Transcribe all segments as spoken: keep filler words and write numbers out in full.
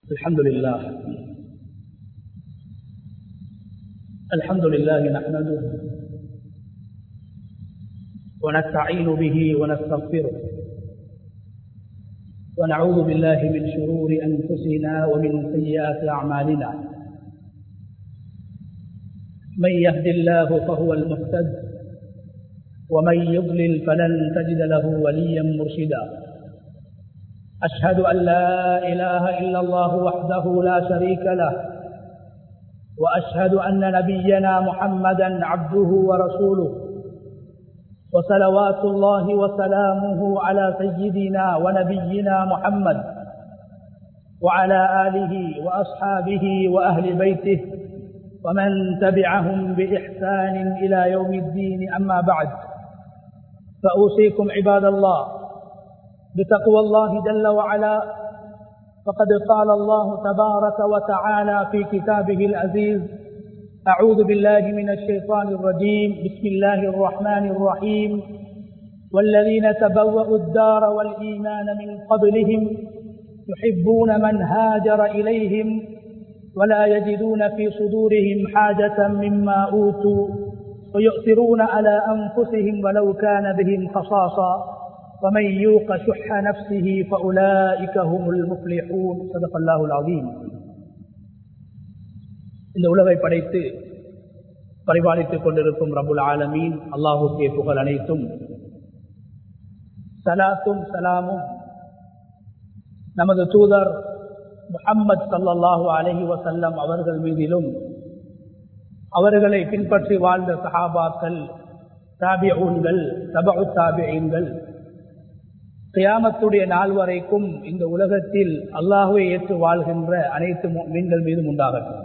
الحمد لله الحمد لله نحمده ونستعين به ونستغفره ونعوذ بالله من شرور أنفسنا ومن سيئات أعمالنا من يهد الله فهو المهتد ومن يضلل فلن تجد له وليا مرشدا أشهد أن لا إله إلا الله وحده لا شريك له وأشهد أن نبينا محمدا عبده ورسوله وصلوات الله وسلامه على سيدنا ونبينا محمد وعلى آله وأصحابه وأهل بيته ومن تبعهم بإحسان إلى يوم الدين. أما بعد، فأوصيكم عباد الله بتقوى الله جل وعلا، فقد قال الله تبارك وتعالى في كتابه العزيز: أعوذ بالله من الشيطان الرجيم، بسم الله الرحمن الرحيم: والذين تبوأوا الدار والإيمان من قبلهم يحبون من هاجر إليهم ولا يجدون في صدورهم حاجة مما أوتوا ويؤثرون على أنفسهم ولو كان بهم خصاصة ومن يوق شح نفسه فأولئك هم المفلحون. صدق الله العظيم. இந்த உலகை படைத்து பரிபாலித்துக் கொண்டிருக்கும் ரப்புல் ஆலமீன் அல்லாஹுக்கே புகழ் அனைத்தும். சலாத்தும் சலாமும் நமது தூதர் முஹம்மது ஸல்லல்லாஹு அலைஹி வஸல்லம் அவர்கள் மீதிலும், அவர்களை பின்பற்றி வாழ்ந்த சஹாபாக்கள், தாபிஊன்கள், தபஉ தாபிஈன்கள், கியாமத்துடைய நாள் வரைக்கும் இந்த உலகத்தில் அல்லாஹ்வை ஏற்று வாழ்கின்ற அனைத்து முஃமின்கள் மீதும் உண்டாகட்டும்.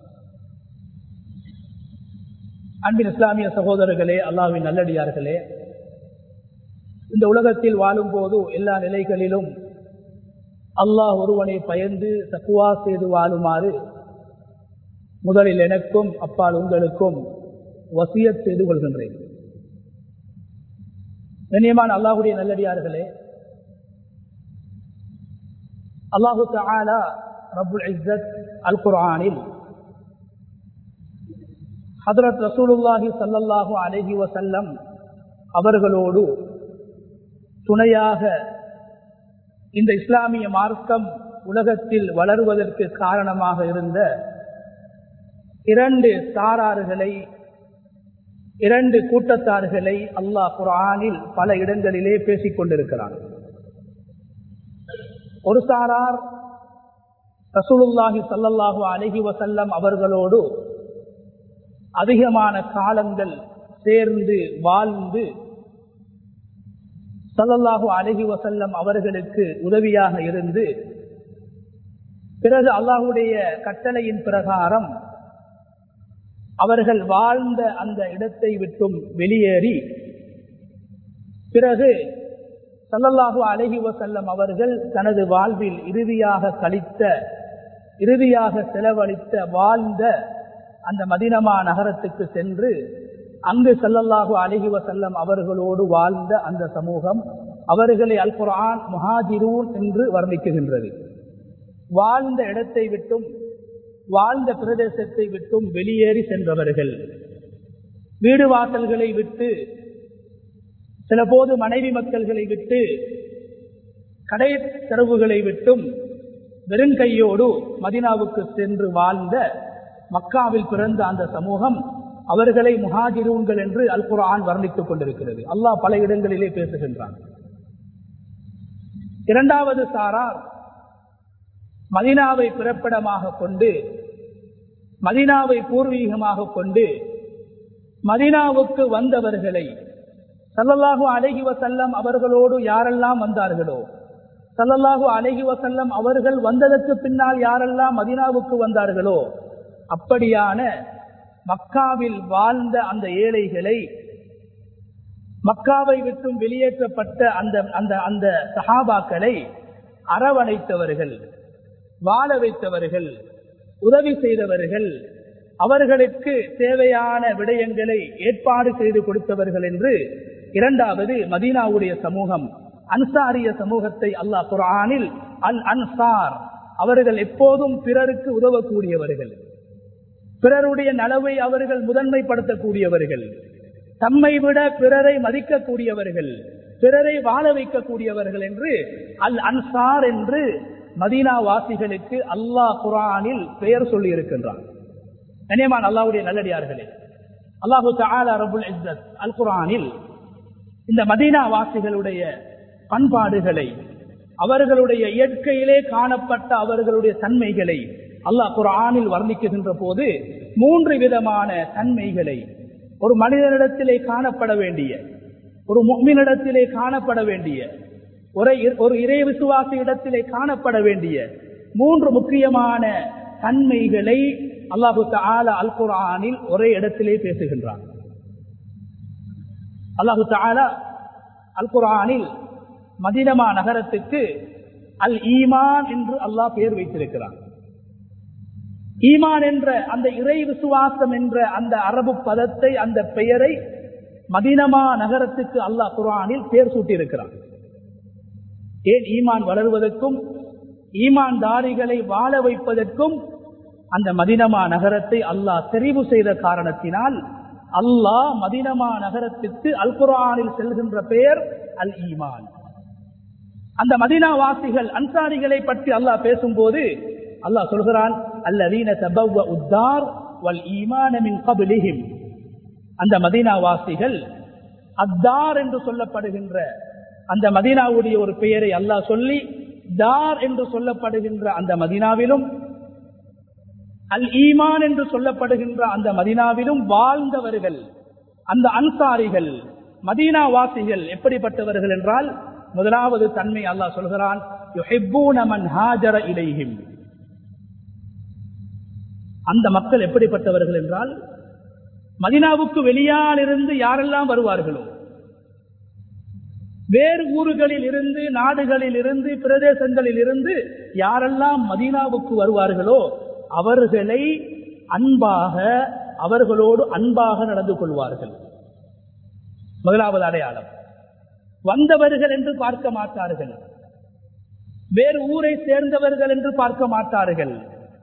அன்பின் இஸ்லாமிய சகோதரர்களே, அல்லாஹ்வின் நல்லடியார்களே, இந்த உலகத்தில் வாழும் போது எல்லா நிலைகளிலும் அல்லாஹ் ஒருவனை பயந்து தக்வா செய்து வாழுமாறு முதலில் எனக்கும் அப்பால் உங்களுக்கும் வசியத் செய்து கொள்கின்றேன். கண்ணியமான அல்லாஹ்வுடைய நல்லடியார்களே, அல்லாஹு தஆலா ரப்புல் இஸ்ஸத் அல் குர்ஆனில் ஹஜ்ரத் ரசூலுல்லாஹி ஸல்லல்லாஹு அலைஹி வஸல்லம் அவர்களோடு துணையாக இந்த இஸ்லாமிய மார்க்கம் உலகத்தில் வளருவதற்கு காரணமாக இருந்த இரண்டு சாரார்களை, இரண்டு கூட்டத்தார்களை அல்லாஹ் குர்ஆனில் பல இடங்களிலே பேசிக் கொண்டிருக்கிறார். ஒரு சாரார் ரசூலுல்லாஹி ஸல்லல்லாஹு அலைஹி வஸல்லம் அவர்களோடு அதிகமான காலங்கள் சேர்ந்து வாழ்ந்து ஸல்லல்லாஹு அலைஹி வஸல்லம் அவர்களுக்கு உதவியாக இருந்து, பிறகு அல்லாஹ்வுடைய கட்டளையின் பிரகாரம் அவர்கள் வாழ்ந்த அந்த இடத்தை விட்டும் வெளியேறி, பிறகு ஸல்லல்லாஹு அலைஹி வஸல்லம் அவர்கள் தனது வாழ்வில் இறுதியாக கழித்த, இறுதியாக செலவழித்த, வாழ்ந்த அந்த மதீனா நகரத்துக்கு சென்று அங்கு ஸல்லல்லாஹு அலைஹி வஸல்லம் அவர்களோடு வாழ்ந்த அந்த சமூகம், அவர்களை அல் குர்ஆன் முஹாஜிரூன் என்று வர்ணிக்குகின்றது. வாழ்ந்த இடத்தை விட்டும் வாழ்ந்த பிரதேசத்தை விட்டும் வெளியேறி சென்றவர்கள், வீடு வாசல்களை விட்டு, சில போது மனைவி மக்கள்களை விட்டு, கடை தெருவுகளை விட்டும் வெறுங்கையோடு மதீனாவுக்கு சென்று வாழ்ந்த மக்காவில் பிறந்த அந்த சமூகம், அவர்களை முஹாஜிரூன்கள் என்று அல் குர்ஆன் வர்ணித்துக் கொண்டிருக்கிறது. அல்லாஹ் பல இடங்களிலே பேசுகின்றான். இரண்டாவது சாரார் மதீனாவை பிறப்பிடமாக கொண்டு, மதீனாவை பூர்வீகமாக கொண்டு மதீனாவுக்கு வந்தவர்களை, ஸல்லல்லாஹு அலைஹி வஸல்லம் அவர்களோடு யாரெல்லாம் வந்தார்களோ, ஸல்லல்லாஹு அலைஹி வஸல்லம் அவர்கள் வந்ததற்கு பின்னால் யாரெல்லாம் மதீனாவுக்கு வந்தார்களோ, அப்படியான மக்காவில் வாழ்ந்த அந்த ஏழைகளை, மக்காவை விட்டும் வெளியேற்றப்பட்ட அந்த அந்த அந்த சஹாபாக்களை அரவணைத்தவர்கள், வாழ வைத்தவர்கள், உதவி செய்தவர்கள், அவர்களுக்கு தேவையான விடயங்களை ஏற்பாடு செய்து கொடுத்தவர்கள் என்று இரண்டாவது மதீனாவுடைய சமூகம், அன்சாரிய சமூகத்தை அல்லாஹ் குர்ஆனில் அல் அன்சார், அவர்கள் எப்போதும் பிறருக்கு உதவக்கூடியவர்கள், பிறருடைய நலவை அவர்கள் முதன்மைப்படுத்தக்கூடியவர்கள், தம்மை விட பிறரை மதிக்கக்கூடியவர்கள், பிறரை வாழ வைக்கக்கூடியவர்கள் என்று அல் அன்சார் என்று மதீனா வாசிகளுக்கு அல்லாஹ் குர்ஆனில் பெயர் சொல்லி இருக்கின்றான். கண்ணியமான அல்லாஹ்வுடைய நல்லடியார்களே, அல்லாஹு தஆலா ரப்புல் இஸ்ஸத் அல் குர்ஆனில் இந்த மதீனா வாசிகளுடைய பண்பாடுகளை, அவர்களுடைய இயற்கையிலே காணப்பட்ட அவர்களுடைய தன்மைகளை அல்லாஹ் குர்ஆனில் வர்ணிக்கின்ற போது மூன்று விதமான தன்மைகளை ஒரு மனிதனிடத்திலே காணப்பட வேண்டிய, ஒரு முஃமினிடத்திலே காணப்பட வேண்டிய, ஒரு இறை விசுவாசி இடத்திலே காணப்பட வேண்டிய மூன்று முக்கியமான தன்மைகளை அல்லாஹு தஆலா அல் குர்ஆனில் ஒரே இடத்திலே பேசுகின்றான். அல்லாஹு தஆலா அல் குர்ஆனில் மதீனா நகரத்துக்கு அல் ஈமான் என்று அல்லாஹ் பெயர் வைத்திருக்கிறான். ஈமான் என்ற அந்த இறை விசுவாசம் என்ற அந்த அரபு பதத்தை, அந்த பெயரை மதீனா நகரத்துக்கு அல்லாஹ் குர்ஆனில் பெயர் சூட்டியிருக்கிறான். ஏன்? ஈமான் வளர்வதற்கும் ஈமான்தாரிகளை வாழ வைப்பதற்கும் அந்த மதீனா நகரத்தை அல்லாஹ் தெரிவு செய்த காரணத்தினால் அல்லாஹ் மதீனா நகரத்திற்கு அல் குர்ஆனில் செல்கின்ற பெயர் அல் ஈமான். அந்த மதீனா வாசிகள் அன்சாரிகளை பற்றி அல்லாஹ் பேசும்போது அல்லாஹ் சொல்கிறான், அல்லதீன தபவ்வஉ த்தார் வல் ஈமான மின் கப்லிஹிம். அந்த மதீனா வாசிகள் அத்தார் என்று சொல்லப்படுகின்ற அந்த மதீனாவுடைய ஒரு பெயரை அல்லாஹ் சொல்லி தார் என்று சொல்லப்படுகின்ற அந்த மதீனாவிலும், அல் ஈமான் என்று சொல்லப்படுகின்ற அந்த மதீனாவிலும் வாழ்ந்தவர்கள். அந்த அன்சாரிகள் மதீனா வாசிகள் எப்படிப்பட்டவர்கள் என்றால், முதலாவது தன்மை அல்லாஹ் சொல்கிறான், யுஹிப்பூன மன் ஹாஜர இலைஹிம். அந்த மக்கள் எப்படிப்பட்டவர்கள் என்றால், மதீனாவுக்கு வெளியால் இருந்து யாரெல்லாம் வருவார்களோ, வேறு ஊர்களில் இருந்து, நாடுகளில் இருந்து, பிரதேசங்களில் இருந்து யாரெல்லாம் மதீனாவுக்கு வருவார்களோ அவர்களை அன்பாக, அவர்களோடு அன்பாக நடந்து கொள்வார்கள். முதலாவது அடையாளம். வந்தவர்கள் என்று பார்க்க மாட்டார்கள், வேறு ஊரை சேர்ந்தவர்கள் என்று பார்க்க மாட்டார்கள்,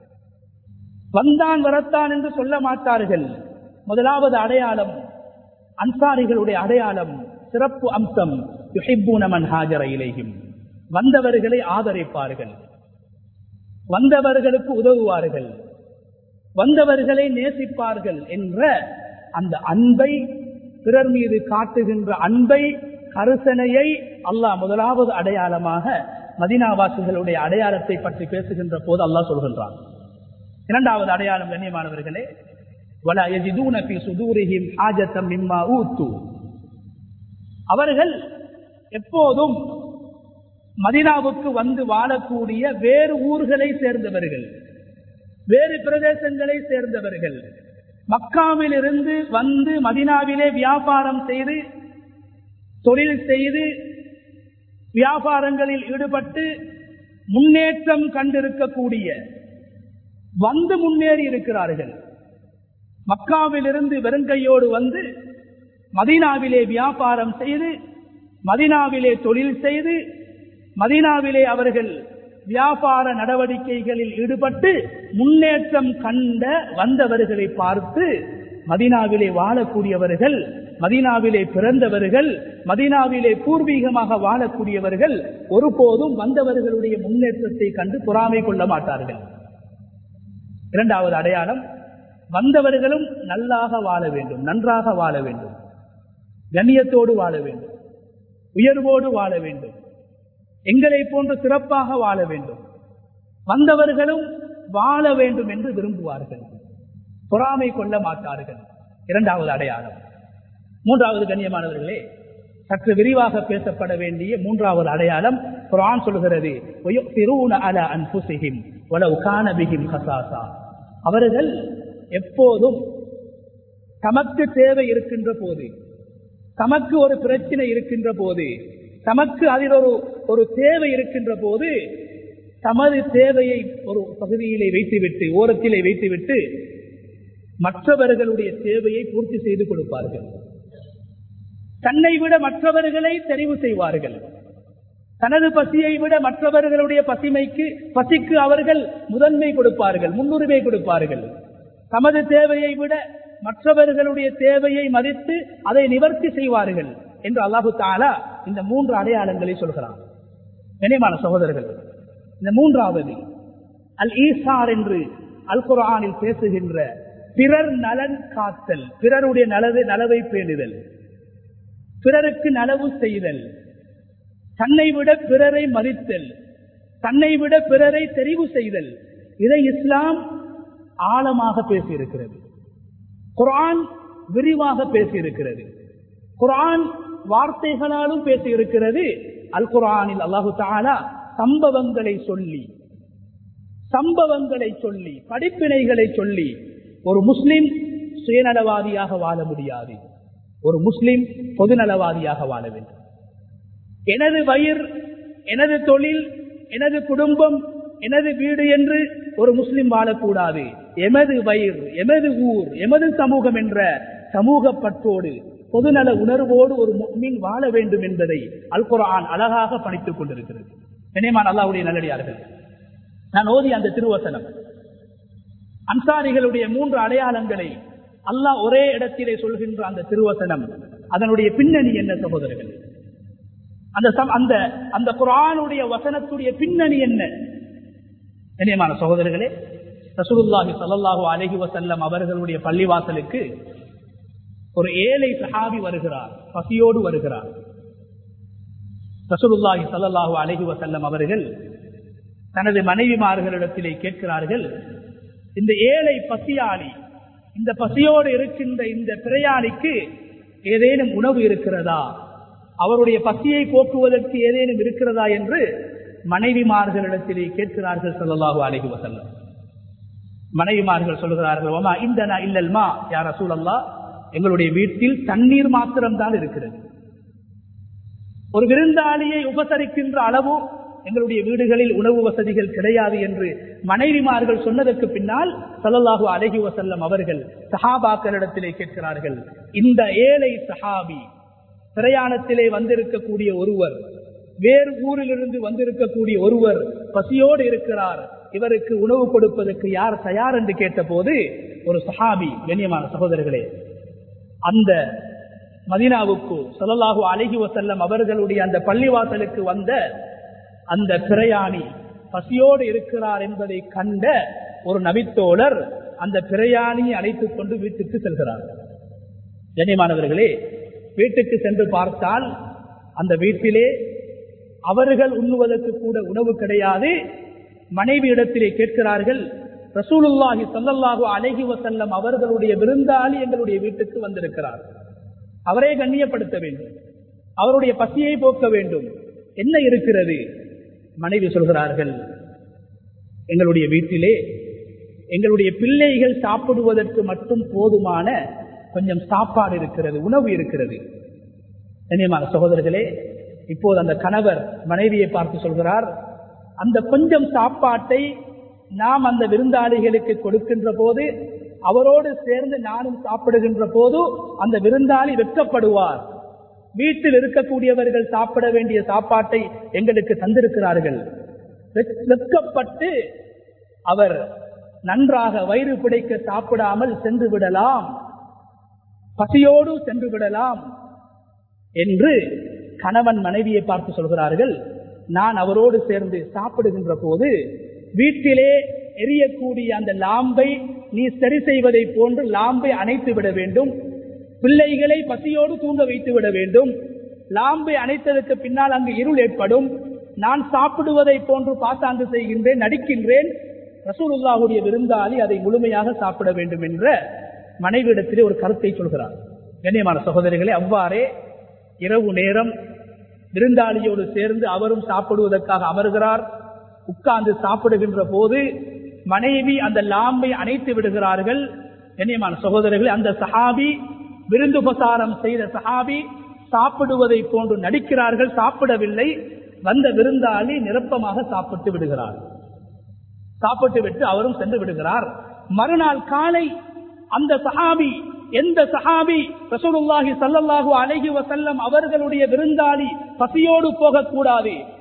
வந்தான் வரத்தான் என்று சொல்ல மாட்டார்கள். முதலாவது அடையாளம், அன்சாரிகளுடைய அடையாளம், சிறப்பு அம்சம், யுஹிப்பூன மன் ஹாஜர இலைஹிம். வந்தவர்களை ஆதரிப்பார்கள், வந்தவர்களுக்கு உதவுவார்கள், வந்தவர்களை நேசிப்பார்கள் என்ற அந்த அன்பை, பிறர் மீது காட்டுகின்ற அன்பை, கருசனையை அல்லாஹ் முதலாவது அடையாளமாக மதீனாவாசிகளுடைய அடையாளத்தை பற்றி பேசுகின்ற போது அல்லாஹ் சொல்கின்றான். இரண்டாவது அடையாளம் கண்ணியமானவர்களே, வலா யஜிதூன ஃபீ சுதூரிஹிம் ஹாஜத்தம் மிம்மா ஊத்து. அவர்கள் எப்போதும் மதீனாவுக்கு வந்து வாழக்கூடிய வேறு ஊர்களை சேர்ந்தவர்கள், வேறு பிரதேசங்களை சேர்ந்தவர்கள், மக்காவில் இருந்து வந்து மதீனாவிலே வியாபாரம் செய்து, தொழில் செய்து, வியாபாரங்களில் ஈடுபட்டு முன்னேற்றம் கண்டிருக்கக்கூடிய, வந்து முன்னேறி இருக்கிறார்கள். மக்காவில் இருந்து வெறுங்கையோடு வந்து மதீனாவிலே வியாபாரம் செய்து, மதீனாவிலே தொழில் செய்து, மதீனாவிலே அவர்கள் வியாபார நடவடிக்கைகளில் ஈடுபட்டு முன்னேற்றம் கண்ட வந்தவர்களை பார்த்து, மதீனாவிலே வாழக்கூடியவர்கள், மதீனாவிலே பிறந்தவர்கள், மதீனாவிலே பூர்வீகமாக வாழக்கூடியவர்கள் ஒருபோதும் வந்தவர்களுடைய முன்னேற்றத்தை கண்டு பொறாமை கொள்ள மாட்டார்கள். இரண்டாவது அடையாளம், வந்தவர்களும் நல்லாக வாழ வேண்டும், நன்றாக வாழ வேண்டும், கண்ணியத்தோடு வாழ வேண்டும், உயர்வோடு வாழ வேண்டும், எங்களை போன்று சிறப்பாக வாழ வேண்டும், வந்தவர்களும் வாழ வேண்டும் என்று விரும்புவார்கள், பொறாமை கொள்ள மாட்டார்கள். இரண்டாவது அடையாளம். மூன்றாவது கண்ணியமானவர்களே, சற்று விரிவாக பேசப்பட வேண்டிய மூன்றாவது அடையாளம், குர்ஆன் சொல்கிறது, வயுக்திரூன அலா அன்ஃபுஸிஹிம் வலவ் கான பிஹிம் கஸாஸா. அவர்கள் எப்போதும் தமக்கு தேவை இருக்கின்ற போது, தமக்கு ஒரு பிரச்சனை இருக்கின்ற போது, தமக்கு அதில் ஒரு ஒரு தேவை இருக்கின்ற போது, தமது தேவையை ஒரு பகுதியிலே வைத்துவிட்டு, ஓரத்திலே வைத்துவிட்டு மற்றவர்களுடைய தேவையை பூர்த்தி செய்து கொடுப்பார்கள். தன்னை விட மற்றவர்களை தெரிவு செய்வார்கள். தனது பசியை விட மற்றவர்களுடைய பசிமைக்கு பசிக்கு அவர்கள் முதன்மை கொடுப்பார்கள், முன்னுரிமை கொடுப்பார்கள். தமது தேவையை விட மற்றவர்களுடைய தேவையை மதித்து அதை நிவர்த்தி செய்வார்கள் என்று அல்லாஹு தஆலா இந்த மூன்று அடையாளங்களை சொல்கிறார். கண்ணியமான சகோதரர்கள், இந்த மூன்றாவது அல் ஈசார் என்று அல் குர்ஆனில் பேசுகின்ற பிறர் நலன் காத்தல், பிறருடைய நலவை நலவை பேணுதல், பிறருக்கு நலவு செய்தல், தன்னை விட பிறரை மதித்தல், தன்னை விட பிறரை தெரிவு செய்தல், இதை இஸ்லாம் ஆழமாக பேசியிருக்கிறது. குர்ஆன் விரிவாக பேசியிருக்கிறது. குர்ஆன் வார்த்தைகளாலும் பேசியிருக்கிறது. அல் குர்ஆனில் அல்லாஹு தஆலா சம்பவங்களை சொல்லி சம்பவங்களை சொல்லி படிப்பினைகளை சொல்லி ஒரு முஸ்லிம் சுயநலவாதியாக வாழ முடியாது. ஒரு முஸ்லிம் பொதுநலவாதியாக வாழ வேண்டும். எனது வயிறு, எனது தொழில், எனது குடும்பம், எனது வீடு என்று ஒரு முஸ்லிம் வாழக்கூடாது. எமது வயிறு, எமது ஊர், எமது சமூகம் என்ற சமூக பற்றோடு பொதுநல உணர்வோடு ஒரு முஃமின் வாழ வேண்டும் என்பதை அல் குர்ஆன் அழகாக படித்துக் கொண்டிருக்கிறது. கண்ணியமான அல்லாஹ்வுடைய நல்லடியார்கள், நான் ஓதி அந்த திருவசனம் அன்சாரிகளுடைய மூன்று அடையாளங்களை அல்லாஹ் ஒரே இடத்திலே சொல்கின்ற அந்த திருவசனம், அதனுடைய பின்னணி என்ன சகோதரர்கள்? அந்த அந்த அந்த குர்ஆனுடைய வசனத்துடைய பின்னணி என்ன? கண்ணியமான சகோதரர்களே, ரசூலுல்லாஹி ஸல்லல்லாஹு அலைஹி வஸல்லம் அவர்களுடைய பள்ளிவாசலுக்கு ஒரு ஏழை சஹாபி வருகிறார், பசியோடு வருகிறார். ரசூலுல்லாஹி ஸல்லல்லாஹு அலைஹி வஸல்லம் அவர்கள் தனது மனைவிமார்களிடத்திலே கேட்கிறார்கள், இந்த ஏழை பசியாளி, இந்த பசியோடு இருக்கின்ற இந்த பிரயாணிக்கு ஏதேனும் உணவு இருக்கிறதா, அவருடைய பசியை போக்குவதற்கு ஏதேனும் இருக்கிறதா என்று மனைவிமார்களிடத்திலே கேட்கிறார்கள் ஸல்லல்லாஹு அலைஹி வஸல்லம். மனைவிமார்கள் சொல்கிறார்கள், வமா இந்தனா இல்லல் மா யா ரசூலல்லாஹ், எங்களுடைய வீட்டில் தண்ணீர் மாத்திரம்தான் இருக்கிறது. ஒரு விருந்தாளியை உபசரிக்கின்ற அளவு எங்களுடைய வீடுகளில் உணவு வசதிகள் கிடையாது என்று மனைவிமார்கள் சொன்னதற்கு பின்னால் ஸல்லல்லாஹு அலைஹி வஸல்லம் அவர்கள் சஹாபாக்களிடத்திலே கேட்கிறார்கள், இந்த ஏழை சஹாபி, பிரயாணத்திலே வந்திருக்கக்கூடிய ஒருவர், வேறு ஊரிலிருந்து வந்திருக்கக்கூடிய ஒருவர் பசியோடு இருக்கிறார், இவருக்கு உணவு கொடுப்பதற்கு யார் தயார் என்று கேட்ட போது ஒரு சஹாபி, கண்ணியமான சகோதரர்களே, அந்த மதீனாவுக்கு ஸல்லல்லாஹு அலைஹி வஸல்லம் அவர்களுடைய அந்த பள்ளிவாசலுக்கு வந்த அந்த பிரயாணி பசியோடு இருக்கிறார் என்பதை கண்ட ஒரு நபித்தோழர் அந்த பிரயாணியை அழைத்துக் கொண்டு வீட்டுக்கு செல்கிறார். கண்ணியமானவர்களே, வீட்டுக்கு சென்று பார்த்தால் அந்த வீட்டிலே அவர்கள் உண்ணுவதற்கு கூட உணவு கிடையாது. மனைவி இடத்திலே கேட்கிறார்கள், ரசூலுல்லாஹி ஸல்லல்லாஹு அலைஹி வஸல்லம் அவர்களுடைய விருந்தாளி எங்களுடைய வீட்டுக்கு வந்திருக்கிறார், அவரை கண்ணியப்படுத்த வேண்டும், அவருடைய பசியை போக்க வேண்டும், என்ன இருக்கிறது? மனைவி சொல்கிறார்கள், எங்களுடைய வீட்டிலே எங்களுடைய பிள்ளைகள் சாப்பிடுவதற்கு மட்டும் போதுமான கொஞ்சம் சாப்பாடு இருக்கிறது, உணவு இருக்கிறது. கண்ணியமான சகோதரர்களே, இப்போது அந்த கணவர் மனைவியை பார்த்து சொல்கிறார், அந்த கொஞ்சம் சாப்பாட்டை நாம் அந்த விருந்தாளிகளுக்கு கொடுக்கின்ற போது, அவரோடு சேர்ந்து நானும் சாப்பிடுகின்ற போது அந்த விருந்தாளி வெட்கப்படுவார். வீட்டில் இருக்கக்கூடியவர்கள் சாப்பிட வேண்டிய சாப்பாட்டை எங்களுக்கு தந்திருக்கிறார்கள், வெட்கப்பட்டு அவர் நன்றாக வயிறு பிடைக்க சாப்பிடாமல் சென்று விடலாம், பசியோடு சென்று விடலாம் என்று கணவன் மனைவியை பார்த்து சொல்கிறார்கள். நான் அவரோடு சேர்ந்து சாப்பிடுகின்ற போது வீட்டிலே எரியக்கூடிய அந்த லாம்பை நீ சரி செய்வதை போன்று லாம்பை அணைத்து விட வேண்டும், பிள்ளைகளை பசியோடு தூங்க வைத்து விட வேண்டும். லாம்பை அணைத்ததற்கு பின்னால் அங்கு இருள் ஏற்படும், நான் சாப்பிடுவதை போன்று பாசாங்கு செய்கின்றேன், நடிக்கின்றேன், ரசூலுல்லாஹுடைய விருந்தாளி அதை முழுமையாக சாப்பிட வேண்டும் என்ற மனைவியிடத்திலே ஒரு கருத்தை சொல்கிறார். கண்ணியமான சகோதரிகளே, அவ்வாறே இரவு நேரம் விருந்தாளியோடு சேர்ந்து அவரும் சாப்பிடுவதற்காக அமர்கிறார். உட்கார்ந்து சாப்பிடுகின்ற போது மனைவி அந்த லாம்பை அணைத்து விடுகிறார்கள். கண்ணியமான சகோதரர்களே, அந்த சஹாபி, விருந்துபசாரம் செய்த சஹாபி சாப்பிடுவதை போன்று நடிக்கிறார்கள், சாப்பிடவில்லை. வந்த விருந்தாளி நிரப்பமாக சாப்பிட்டு விடுகிறார். சாப்பிட்டு விட்டு அவரும் சென்று விடுகிறார். மறுநாள் காலை அந்த சஹாபி, எந்த சஹாபி ரசூலுல்லாஹி ஸல்லல்லாஹு அலைஹி வஸல்லம் அவர்களுடைய விருந்தாளி பசியோடு போகக்கூடாது,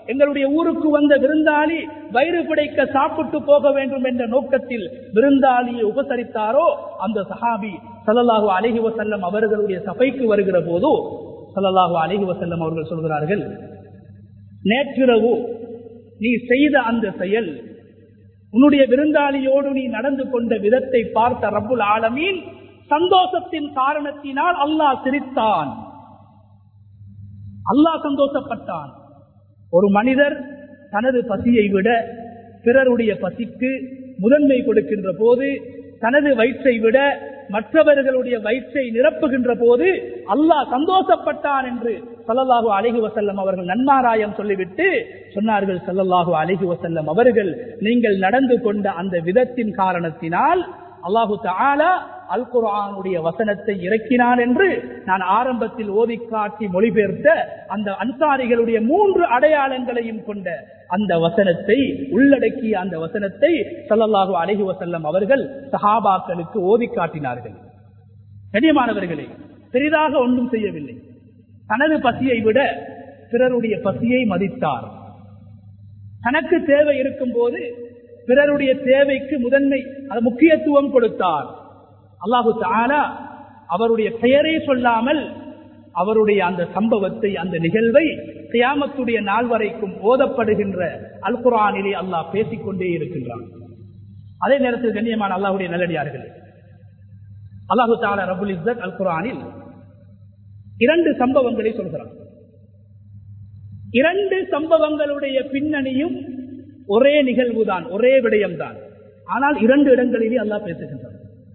எங்களுடைய ஊருக்கு வந்த விருந்தாளி வயிறு பிடைக்க சாப்பிட்டு போக வேண்டும் என்ற நோக்கத்தில் விருந்தாளியை உபசரித்தாரோ அந்த சஹாபி ஸல்லல்லாஹு அலைஹி வஸல்லம் அவர்களுடைய சபைக்கு வருகிற போது ஸல்லல்லாஹு அலைஹி வஸல்லம் அவர்கள் சொல்கிறார்கள், நேற்றிரவு நீ செய்த அந்த செயல், உன்னுடைய விருந்தாளியோடு நீ நடந்து கொண்ட விதத்தை பார்த்த ரப்புல் ஆலமீன் சந்தோஷத்தின் காரணத்தினால் அல்லாஹ் சிரித்தான், அல்லாஹ் சந்தோஷப்பட்டான். ஒரு மனிதர் தனது பசியை விட பிறருடைய பசிக்கு முதன்மை கொடுக்கின்ற போது, தனது வயிற்றை விட மற்றவர்களுடைய வயிற்றை நிரப்புகின்ற போது அல்லாஹ் சந்தோஷப்பட்டான் என்று ஸல்லல்லாஹு அலைஹி வஸல்லம் அவர்கள் நன்மாராயம் சொல்லிவிட்டு சொன்னார்கள், ஸல்லல்லாஹு அலைஹி வஸல்லம் அவர்கள் நீங்கள் நடந்து கொண்ட அந்த விதத்தின் காரணத்தினால் அல்லாஹு தஆலா அல் குர்ஆனுடைய வசனத்தை இறக்கினான் என்று நான் ஆரம்பத்தில் ஓதி காட்டி மொழிபெயர்த்த அந்த அன்சாரிகளுடைய மூன்று அடையாளங்களையும் கொண்ட அந்த வசனத்தை உள்ளடக்கிய அந்த வசனத்தை ஸல்லல்லாஹு அலைஹி வஸல்லம் அவர்கள் சஹாபாக்களுக்கு ஓதி காட்டினார்கள். கண்ணியமானவர்களே, பெரிதாக ஒன்றும் செய்யவில்லை. தனது பசியை விட பிறருடைய பசியை மதித்தார். தனக்கு தேவை இருக்கும் போது பிறருடைய தேவைக்கு முதன்மை முக்கியத்துவம் கொடுத்தார். அல்லாஹு தஆலா அவருடைய பெயரை சொல்லாமல் அவருடைய அந்த சம்பவத்தை, அந்த நிகழ்வை கியாமத்துடைய நாள் வரைக்கும் ஓதப்படுகின்ற அல் குர்ஆனிலே அல்லாஹ் பேசிக்கொண்டே இருக்கின்றான். அதே நேரத்தில் கண்ணியமான அல்லாஹ்வுடைய நல்லடியார்களே, அல்லாஹு தஆலா ரப்புல் இஸ்ஸத் அல் குர்ஆனில் இரண்டு சம்பவங்களை சொல்கிறான். இரண்டு சம்பவங்களுடைய பின்னணியும் ஒரே நிகழ்வுதான், ஒரே விடயம்தான். ஆனால் இரண்டு இடங்களிலே அல்லாஹ் பேசுகின்றான்.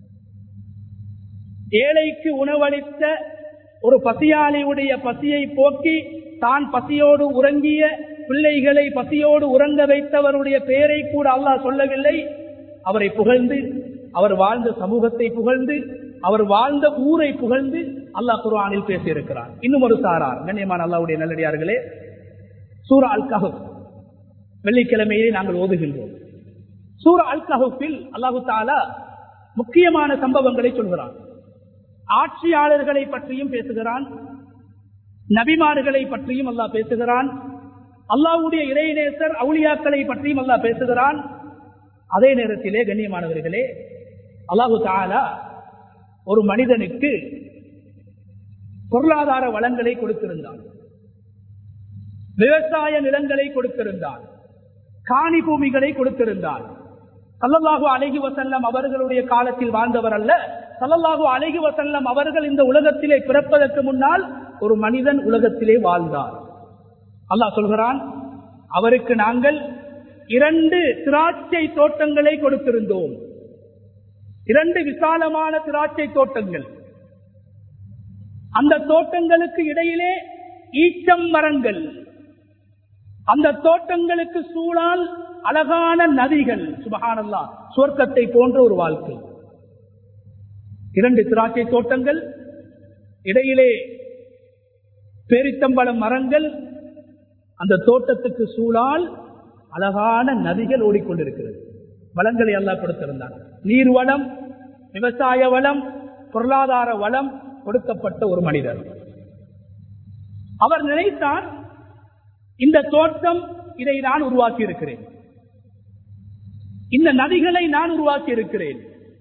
ஏழைக்கு உணவளித்த ஒரு பசியாளியுடைய பசியை போக்கி தான் பசியோடு உறங்கிய பிள்ளைகளை பசியோடு உறங்க வைத்தவருடைய பெயரை கூட அல்லாஹ் சொல்லவில்லை. அவரை புகழ்ந்து, அவர் வாழ்ந்த சமூகத்தை புகழ்ந்து, அவர் வாழ்ந்த ஊரை புகழ்ந்து அல்லாஹ் குர்ஆனில் பேசியிருக்கிறார். இன்னும் ஒரு சாரார், கண்ணியமான அல்லாஹ்வுடைய நல்லடியார்களே, சூரா அல் கஹஃப் வெள்ளிக்கிழமையிலே நாங்கள் ஓதுகின்றோம். சூரா அல் கஹஃபில் அல்லாஹு தஆலா முக்கியமான சம்பவங்களை சொல்கிறான். ஆட்சியாளர்களை பற்றியும் பேசுகிறான், நபிமார்களை பற்றியும் அல்லாஹ் பேசுகிறான், அல்லாஹ்வுடைய இறைநேசர் அவுலியாக்களை பற்றியும் அல்லாஹ் பேசுகிறான். அதே நேரத்திலே கண்ணியமானவர்களே, அல்லாஹு தஆலா ஒரு மனிதனுக்கு பொருளாதார வளங்களை கொடுத்திருந்தான், விவசாய நிலங்களை கொடுத்திருந்தான், காணி பூமிகளை கொடுத்திருந்தான். ஸல்லல்லாஹு அலைஹி வஸல்லம் அவர்களுடைய காலத்தில் வாழ்ந்தவர் அல்ல. ஸல்லல்லாஹு அலைஹி வஸல்லம் அவர்கள் இந்த உலகத்திலே பிறப்பதற்கு முன்னால் ஒரு மனிதன் உலகத்திலே வாழ்ந்தார். அல்லாஹ் சொல்கிறான், அவருக்கு நாங்கள் இரண்டு திராட்சை தோட்டங்களை கொடுத்திருந்தோம். இரண்டு விசாலமான திராட்சை தோட்டங்கள். அந்த தோட்டங்களுக்கு இடையிலே ஈச்சம் மரங்கள், அந்த தோட்டங்களுக்கு சூழால் அழகான நதிகள். சுப்ஹானல்லாஹ், சொர்க்கத்தை போன்ற ஒரு வாழ்க்கை. இரண்டு திராட்சை தோட்டங்கள், இடையிலே பேரித்தம்பழம் மரங்கள், அந்த தோட்டத்துக்கு சூழால் அழகான நதிகள் ஓடிக்கொண்டிருக்கிறது. வளங்களை அல்லாஹ் கொடுத்திருந்தார். நீர் வளம், விவசாய வளம், பொருளாதார வளம் கொடுக்கப்பட்ட ஒரு மனிதர். அவர் நினைத்தார், இந்த தோட்டம் இதை நான் உருவாக்கி இருக்கிறேன், இந்த நதிகளை நான் உருவாக்கி இருக்கிறேன்,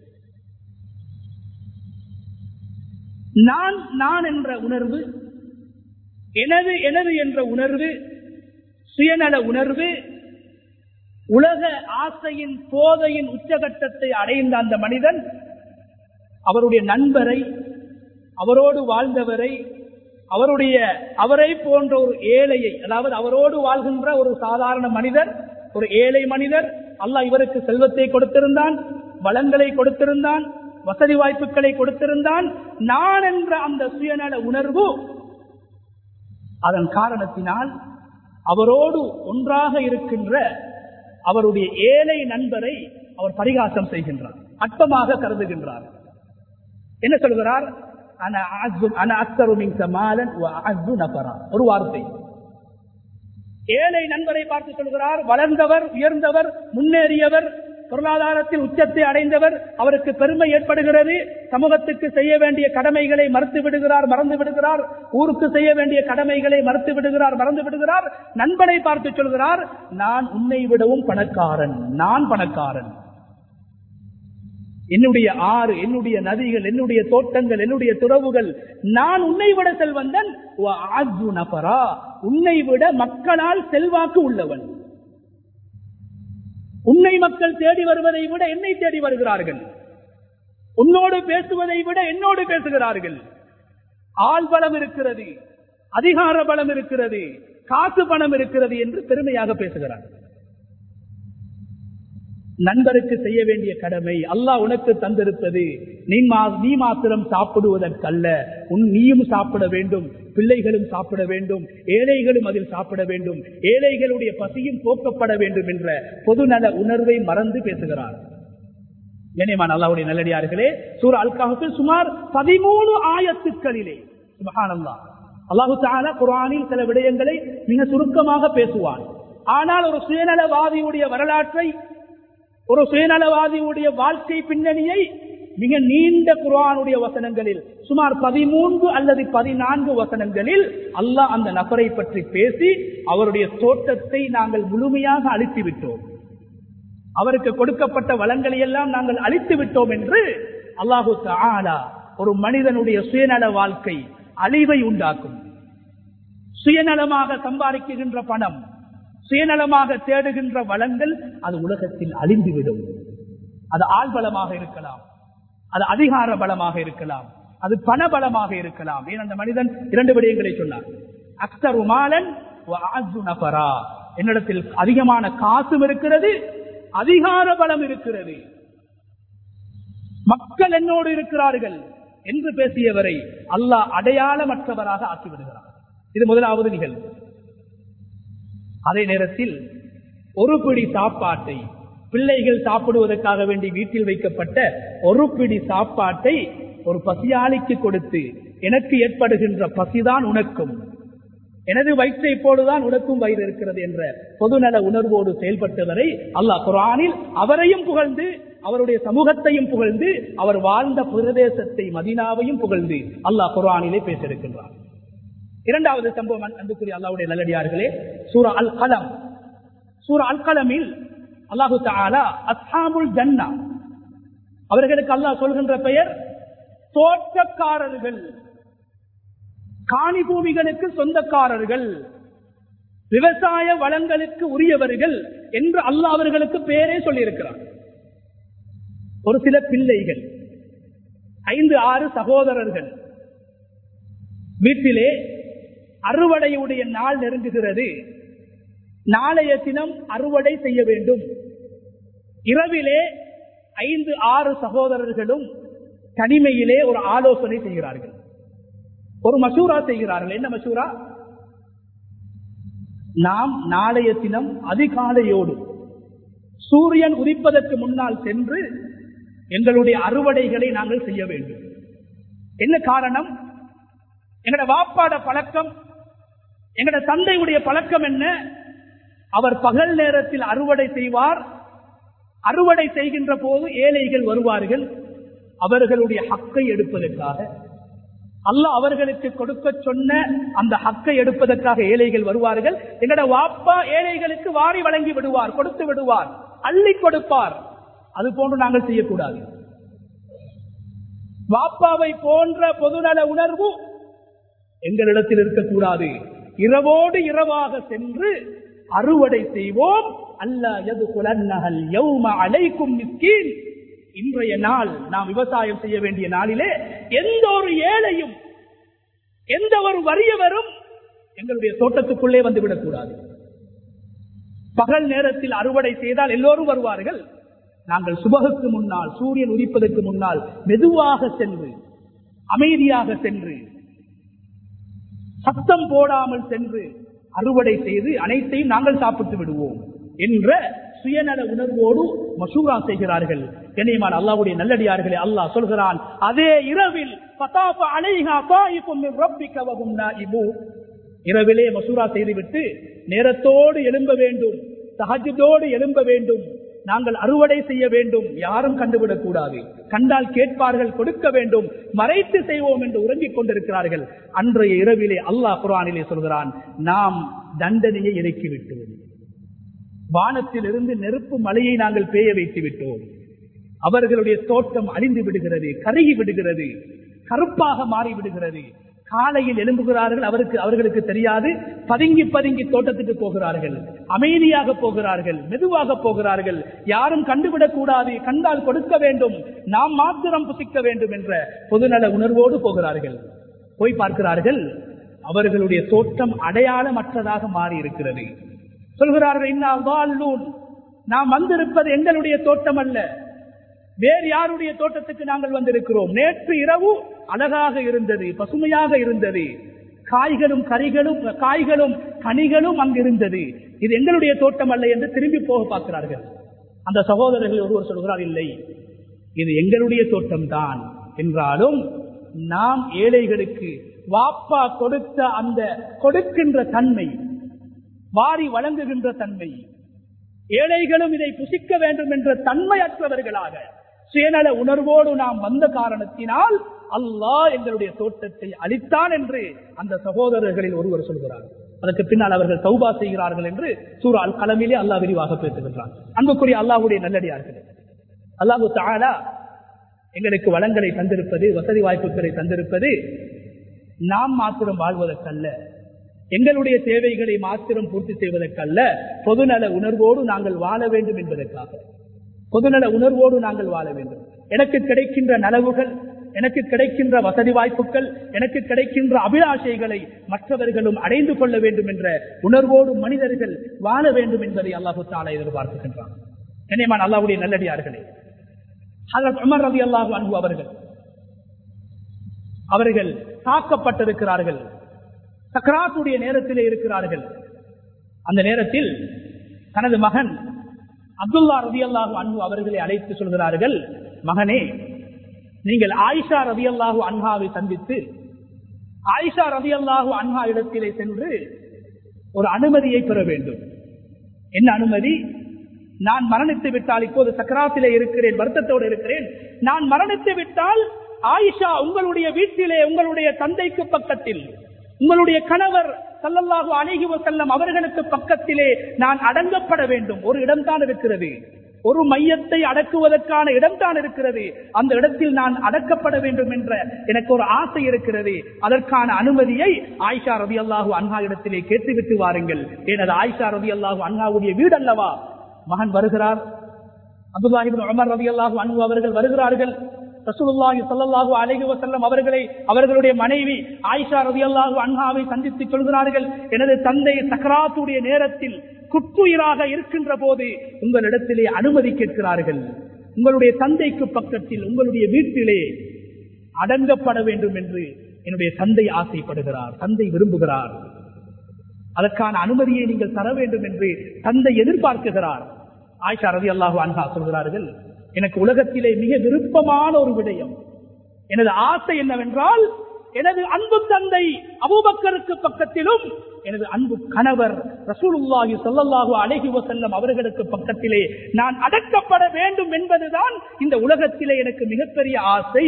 நான் நான் என்ற உணர்வு, எனது எனது என்ற உணர்வு, சுயநல உணர்வு, உலக ஆசையின் போதையின் உச்சகட்டத்தை அடைந்த அந்த மனிதன் அவருடைய நண்பரை, அவரோடு வாழ்ந்தவரை, அவருடைய அவரை போன்ற ஒரு ஏழையை, அதாவது அவரோடு வாழ்கின்ற ஒரு சாதாரண மனிதர், ஒரு ஏழை மனிதர், அல்லாஹ் இவருக்கு செல்வத்தை கொடுத்திருந்தான், வளங்களை கொடுத்திருந்தான், வசதி வாய்ப்புகளை கொடுத்திருந்தான். நான் என்ற அந்த சுயநல உணர்வு, அதன் காரணத்தினால் அவரோடு ஒன்றாக இருக்கின்ற அவருடைய ஏழை நண்பரை அவர் பரிகாசம் செய்கின்றார், அற்பமாக கருதுகின்றார். என்ன சொல்கிறார்? ஒரு வார்த்தை. ஏழை நண்பரை பார்த்து சொல்கிறார், வளர்ந்தவர், உயர்ந்தவர், முன்னேறியவர், பொருளாதாரத்தில் உச்சத்தை அடைந்தவர், அவருக்கு பெருமை ஏற்படுகிறது, சமூகத்துக்கு செய்ய வேண்டிய கடமைகளை மறுத்து விடுகிறார், மறந்து விடுகிறார், ஊருக்கு செய்ய வேண்டிய கடமைகளை மறுத்து விடுகிறார், மறந்து விடுகிறார். நண்பனை பார்த்து சொல்கிறார், நான் உன்னை விடவும் பணக்காரன், நான் பணக்காரன், என்னுடைய ஆறு, என்னுடைய நதிகள், என்னுடைய தோட்டங்கள், என்னுடைய துறவுகள், நான் உன்னை விட செல்வந்தன், உன்னை விட மக்களால் செல்வாக்கு உள்ளவன். உன்னை மக்கள் தேடி வருவதை விட என்னை தேடி வருகிறார்கள், உன்னோடு பேசுவதை விட என்னோடு பேசுகிறார்கள். ஆள் பலம் இருக்கிறது, அதிகார பலம் இருக்கிறது, காசு பணம் இருக்கிறது என்று பெருமையாக பேசுகிறார். நண்பருக்கு செய்ய வேண்டிய கடமை அல்லாஹ் உனக்கு தந்திருப்பது நீ மாத்திரம் சாப்பிடுவதற்கல்ல, உன் நீயும் சாப்பிட வேண்டும், பிள்ளைகளும் சாப்பிட வேண்டும், ஏழைகளும் அதில் சாப்பிட வேண்டும், ஏழைகளுடைய பசியும் போக்கப்பட வேண்டும் என்ற பொதுநல உணர்வை மறந்து பேசுகிறார். கண்ணியமான அல்லாஹ்வுடைய நல்லடியார்களே, சூரா அல் கஹ்ஃபில் சுமார் பதிமூணு ஆயத்துக்களிலே சுப்ஹானல்லாஹ் அல்லாஹு தஆலா குர்ஆனில் சில விடயங்களை மிக சுருக்கமாக பேசுவான். ஆனால் ஒரு சுயநலவாதியுடைய வரலாற்றை, ஒரு சுயநலவாதியுடைய வாழ்க்கை பின்னணியை மிக நீண்ட குர்ஆனுடைய வசனங்களில் சுமார் பதிமூன்று அல்லது பதினான்கு வசனங்களில் அல்லாஹ் அந்த நபரை பற்றி பேசி அவருடைய தோட்டத்தை நாங்கள் முழுமையாக அழித்து விட்டோம், அவருக்கு கொடுக்கப்பட்ட வளங்களை எல்லாம் நாங்கள் அழித்து விட்டோம் என்று அல்லாஹு தஆலா ஒரு மனிதனுடைய சுயநல வாழ்க்கை அழிவை உண்டாக்கும். சுயநலமாக சம்பாதிக்கின்ற பணம், சுயநலமாக தேடுகின்ற வளங்கள் அது உலகத்தில் அழிந்துவிடும். அது ஆள்பலமாக இருக்கலாம், அது அதிகார பலமாக இருக்கலாம், அது பண பலமாக இருக்கலாம். ஏன் அந்த மனிதன் இரண்டு விடயங்களை சொன்னார், அக்ஸரு மாலன் வ அஅஸு நஃபரா, என்னிடத்தில் அதிகமான காசும் இருக்கிறது, அதிகார பலம் இருக்கிறது, மக்கள் என்னோடு இருக்கிறார்கள் என்று பேசியவரை அல்லாஹ் அடையாளமற்றவராக ஆக்கிவிடுகிறார். இது முதலாவது நிகழ்வு. அதே நேரத்தில் ஒரு பிடி சாப்பாட்டை, பிள்ளைகள் சாப்பிடுவதற்காக வேண்டி வீட்டில் வைக்கப்பட்ட ஒரு பிடி சாப்பாட்டை ஒரு பசியாளிக்கு கொடுத்து, எனக்கு ஏற்படுகின்ற பசிதான் உனக்கும், எனது வயிற்றை போடுதான் உனக்கும் வயிறு இருக்கிறது என்ற பொதுநல உணர்வோடு செயல்பட்டவரை அல்லாஹ் குர்ஆனில் அவரையும் புகழ்ந்து, அவருடைய சமூகத்தையும் புகழ்ந்து, அவர் வாழ்ந்த பிரதேசத்தை மதீனாவையும் புகழ்ந்து அல்லாஹ் குர்ஆனிலே பேசியிருக்கின்றார். இரண்டாவது சம்பவம் அன்புக்குரிய அல்லாஹ்வுடைய நல்லடியார்களே, சூரா அல் கலம். சூரா அல் கலமில் அல்லாஹு தஆலா அஸ்ஹாபுல் ஜன்னா, அவர்களுக்கு அல்லாஹ் சொல்கின்ற பெயர் தோட்டக்காரர்கள், காணி பூமிகளுக்கு சொந்தக்காரர்கள், விவசாய வளங்களுக்கு உரியவர்கள் என்று அல்லாஹ் அவர்களுக்கு பெயரே சொல்லியிருக்கிறார். ஒரு சில பிள்ளைகள், ஐந்து ஆறு சகோதரர்கள், வீட்டிலே அறுவடையுடைய நாள் நெருங்குகிறது, நாளைய தினம் அறுவடை செய்ய வேண்டும். இரவிலே ஐந்து ஆறு சகோதரர்களும் தனிமையிலே ஒரு ஆலோசனை செய்கிறார்கள், ஒரு மசூரா செய்கிறார்கள். என்ன மசூரா? நாம் நாளைய தினம் அதிகாலையோடு சூரியன் உதிப்பதற்கு முன்னால் சென்று எங்களுடைய அறுவடைகளை நாங்கள் செய்ய வேண்டும். என்ன காரணம்? எங்கட வாப்பாட பழக்கம், எங்கட தந்தையுடைய பழக்கம் என்ன? அவர் பகல் நேரத்தில் அறுவடை செய்வார். அறுவடை செய்கின்ற போது ஏழைகள் வருவார்கள், அவர்களுடைய ஹக்கை எடுப்பதற்காக. அல்லாஹ் அவர்களுக்கு கொடுக்க சொன்ன அந்த ஹக்கை எடுப்பதற்காக ஏழைகள் வருவார்கள். எங்கட வாப்பா ஏழைகளுக்கு வாரி வழங்கி விடுவார், கொடுத்து விடுவார், அள்ளி கொடுப்பார். அது போன்று நாங்கள் செய்யக்கூடாது. வாப்பாவை போன்ற பொதுநல உணர்வு எங்களிடத்தில் இருக்கக்கூடாது. இரவோடு இரவாக சென்று அறுவடை செய்வோம். அல்லா யதுகுலன்னஹல் யௌம அலைக்கும் மிஸ்கீன், இன்றைய நாள் நாம் விவசாயம் செய்ய வேண்டிய நாளிலே எந்த ஒரு ஏழையும் எந்த ஒரு வறியவரும் எங்களுடைய தோட்டத்துக்குள்ளே வந்துவிடக் கூடாது. பகல் நேரத்தில் அறுவடை செய்தால் எல்லோரும் வருவார்கள். நாங்கள் சுபகுக்கு முன்னால், சூரியன் உதிப்பதற்கு முன்னால் மெதுவாக சென்று, அமைதியாக சென்று, சத்தம் போடாமல் சென்று அறுவடை செய்து அனைத்தையும் நாங்கள் சாப்பிட்டு விடுவோம் என்ற சுயநல உணர்வோடு மசூரா செய்கிறார்கள். கண்ணியமான அல்லாஹ்வுடைய நல்லடியார்களே, அல்லாஹ் சொல்கிறான், அதே இரவில் இரவிலே மசூரா செய்துவிட்டு நேரத்தோடு எழும்ப வேண்டும், தஹஜ்ஜுதோடு எழும்ப வேண்டும், நாங்கள் அறுவடை செய்ய வேண்டும், யாரும் கண்டுவிடக் கூடாது, கண்டால் கேட்பார்கள், கொடுக்க வேண்டும், மறைத்து செய்வோம் என்று உறங்கிக் கொண்டிருக்கிறார்கள். அன்றைய இரவிலே அல்லாஹ் குர்ஆனிலே சொல்கிறான், நாம் தண்டனையை இறக்கி விட்டோம், வானத்தில் இருந்து நெருப்பு மலையை நாங்கள் பேய வைத்து விட்டோம். அவர்களுடைய தோட்டம் அழிந்து விடுகிறது, கருகி விடுகிறது, கருப்பாக மாறி விடுகிறது. காலையில் எழும்புகிறார்கள், அவருக்கு அவர்களுக்கு தெரியாது, பதுங்கி பதுங்கி தோட்டத்துக்கு போகிறார்கள், அமைதியாக போகிறார்கள், மெதுவாக போகிறார்கள், யாரும் கண்டுவிடக் கூடாது, கண்டால் கொடுக்க வேண்டும், நாம் மாத்திரம் புசிக்க வேண்டும் என்ற பொதுநல உணர்வோடு போகிறார்கள். போய் பார்க்கிறார்கள், அவர்களுடைய தோட்டம் அடையாளமற்றதாக மாறி இருக்கிறது. சொல்கிறார்கள், நாம் வந்திருப்பது எங்களுடைய தோட்டம் அல்ல, வேறு யாருடைய தோட்டத்துக்கு நாங்கள் வந்திருக்கிறோம். நேற்று இரவு அழகாக இருந்தது, பசுமையாக இருந்தது, காய்களும் கறிகளும் காய்களும் கனிகளும் அங்கு இருந்தது, இது எங்களுடைய தோட்டம் அல்ல என்று திரும்பி போக பார்க்கிறார்கள். அந்த சகோதரர்கள் ஒருவர் சொல்கிறார், இல்லை, இது எங்களுடைய தோட்டம் தான் என்றாலும் நாம் ஏழைகளுக்கு வாப்பா கொடுத்த அந்த கொடுக்கின்ற தன்மை, வாரி வழங்குகின்ற தன்மை, ஏழைகளும் இதை புசிக்க வேண்டும் என்ற தன்மையற்றவர்களாக சுயநல உணர்வோடு நாம் வந்த காரணத்தினால் அல்லாஹ் எங்களுடைய தோட்டத்தை அளித்தான் என்று அந்த சகோதரர்களில் ஒருவர் சொல்கிறார். அதற்கு பின்னால் அவர்கள் தௌபா செய்கிறார்கள் என்று சூரா அல் கலமிலே அல்லாஹ் விரிவாக பேசுகின்றான். அன்புக்குரிய அல்லாஹ்வுடைய நல்லடியார்களே, அல்லாஹ் தஆலா எங்களுக்கு வளங்களை தந்திருப்பது, வசதி வாய்ப்புகளை தந்திருப்பது நாம் மாத்திரம் வாழ்வதற்கல்ல, எங்களுடைய தேவைகளை மாத்திரம் பூர்த்தி செய்வதற்கல்ல, பொதுநல உணர்வோடு நாங்கள் வாழ வேண்டும் என்பதற்காக. பொதுநல உணர்வோடு நாங்கள் வாழ வேண்டும். எனக்கு கிடைக்கின்ற நலவுகள், எனக்கு கிடைக்கின்ற வசதி வாய்ப்புகள், எனக்கு கிடைக்கின்ற அபிலாஷைகளை மற்றவர்களும் அடைந்து கொள்ள வேண்டும் என்ற உணர்வோடு மனிதர்கள் வாழ வேண்டும் என்பதை அல்லாஹு தஆலா எதிர்பார்க்கின்றான். கண்ணியமான அல்லாஹ்வுடைய நல்லடியார்களே, ஹஜ்ரத் உமர் ரலியல்லாஹு அன்ஹு அவர்கள் அவர்கள் தாக்கப்பட்டிருக்கிறார்கள், சக்ராத்துடைய நேரத்திலே இருக்கிறார்கள். அந்த நேரத்தில் தனது மகன் அப்துல்லா ரலியல்லாஹு அன்ஹு அவர்களை அழைத்து சொல்கிறார்கள், மகனே, நீங்கள் ஆயிஷா ரலியல்லாஹு அன்ஹாவை சந்தித்து ஆயிஷா ரலியல்லாஹு அன்ஹா இடத்திலே சென்று ஒரு அனுமதியை பெற வேண்டும். என்ன அனுமதி? நான் மரணித்து விட்டால், இப்போது சக்ராத்திலே இருக்கிறேன், வருத்தத்தோடு இருக்கிறேன், நான் மரணித்து விட்டால் ஆயிஷா உங்களுடைய வீட்டிலே, உங்களுடைய தந்தைக்கு பக்கத்தில், உங்களுடைய கணவர் ஸல்லல்லாஹு அலைஹி வஸல்லம் அவர்களுக்கு பக்கத்திலே நான் அடங்கப்பட வேண்டும். ஒரு இடம்தான் இருக்கிறது, ஒரு மையத்தை அடக்குவதற்கான இடம்தான் இருக்கிறது, அந்த இடத்தில் நான் அடக்கப்பட வேண்டும் என்ற எனக்கு ஒரு ஆசை இருக்கிறது. அதற்கான அனுமதியை ஆயிஷா ரலியல்லாஹு அன்ஹா இடத்திலே கேட்டுவிட்டு வாருங்கள். எனது ஆயிஷா ரலியல்லாஹு அன்ஹாவுடைய வீடு அல்லவா. மகன் வருகிறார், அப்துல்லாஹ் இப்னு உமர் ரலியல்லாஹு அன்ஹு அவர்கள் வருகிறார்கள். ரசூலுல்லாஹி ஸல்லல்லாஹு அலைஹி வஸல்லம் அவர்களை, அவர்களுடைய மனைவி ஆயிஷா ரலியல்லாஹு அன்ஹாவை சந்தித்து சொல்கிறார்கள், எனது தந்தை சக்ராத்துடைய நேரத்தில் குற்றுயிராக இருக்கின்ற போது உங்களிடத்திலே அனுமதி கேட்கிறார்கள். உங்களுடைய தந்தைக்கு பக்கத்தில், உங்களுடைய வீட்டிலே அடங்கப்பட வேண்டும் என்று என்னுடைய தந்தை ஆசைப்படுகிறார், தந்தை விரும்புகிறார். அதற்கான அனுமதியை நீங்கள் தர வேண்டும் என்று தந்தை எதிர்பார்க்கிறார். ஆயிஷா ரலியல்லாஹு அன்ஹா சொல்கிறார்கள், எனக்கு உலகத்திலே மிக விருப்பமான ஒரு விடயம், எனது ஆசை என்னவென்றால், எனது அன்பு தந்தை அபூபக்கருக்கு பக்கத்திலும் எனது அன்பு கணவர் ரசூலுல்லாஹி ஸல்லல்லாஹு அலைஹி வஸல்லம் அவர்களுக்கு பக்கத்திலே நான் அடக்கப்பட வேண்டும் என்பதுதான் இந்த உலகத்திலே எனக்கு மிகப்பெரிய ஆசை.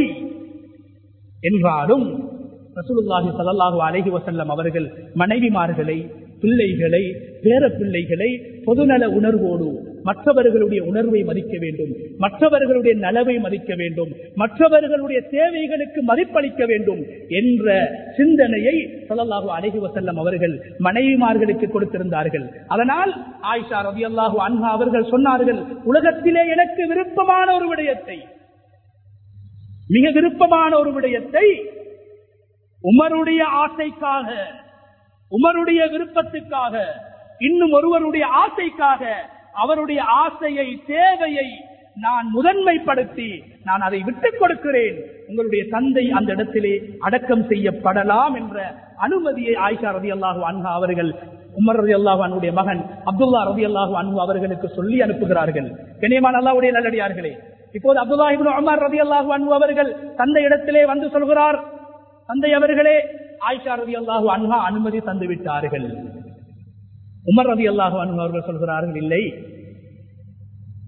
என்றாலும் ரசூலுல்லாஹி ஸல்லல்லாஹு அலைஹி வஸல்லம் அவர்கள் மனைவிமார்களை, பிள்ளைகளை, பேர பிள்ளைகளை பொதுநல உணர்வோடு மற்றவர்களுடைய உணர்வை மதிக்க வேண்டும், மற்றவர்களுடைய நலவை மதிக்க வேண்டும், மற்றவர்களுடைய தேவைகளுக்கு மதிப்பளிக்க வேண்டும் என்ற சிந்தனையை ஸல்லல்லாஹு அலைஹி வஸல்லம் அவர்கள் மனைவிமார்களுக்கு கொடுத்திருந்தார்கள். அதனால் ஆயிஷா ரலியல்லாஹு அன்ஹா அவர்கள் சொன்னார்கள், உலகத்திலே எனக்கு விருப்பமான ஒரு விடயத்தை, மிக விருப்பமான ஒரு விடயத்தை உமருடைய ஆசைக்காக, உமருடைய விருப்பத்துக்காக, இன்னும் ஒருவருடைய ஆசைக்காக, அவருடைய ஆசையை, தேவையை நான் முதன்மைப்படுத்தி நான் அதை விட்டுக் கொடுக்கிறேன். உங்களுடைய தந்தை அந்த இடத்திலே அடக்கம் செய்யப்படலாம் என்ற அனுமதியை ஆயிஷா ரலியல்லாஹு அன்ஹா அவர்கள் உமர் ரலியல்லாஹு அன்ஹுடைய மகன் அப்துல்லா ரலியல்லாஹு அன்ஹு அவர்களுக்கு சொல்லி அனுப்புகிறார்கள். கண்ணியமான அல்லாஹ்வுடைய நல்லடியார்களே, இப்போது அப்துல்லாஹ் இப்னு உமர் ரலியல்லாஹு அன்ஹு அவர்கள் தந்தை இடத்திலே வந்து சொல்கிறார், தந்தை அவர்களே, ஆயிஷா ரலியல்லாஹு அன்ஹா அனுமதி தந்து விட்டார்கள். உமர் ரலியல்லாஹு அன்ஹு அவர்கள் சொல்கிறார்கள், இல்லை,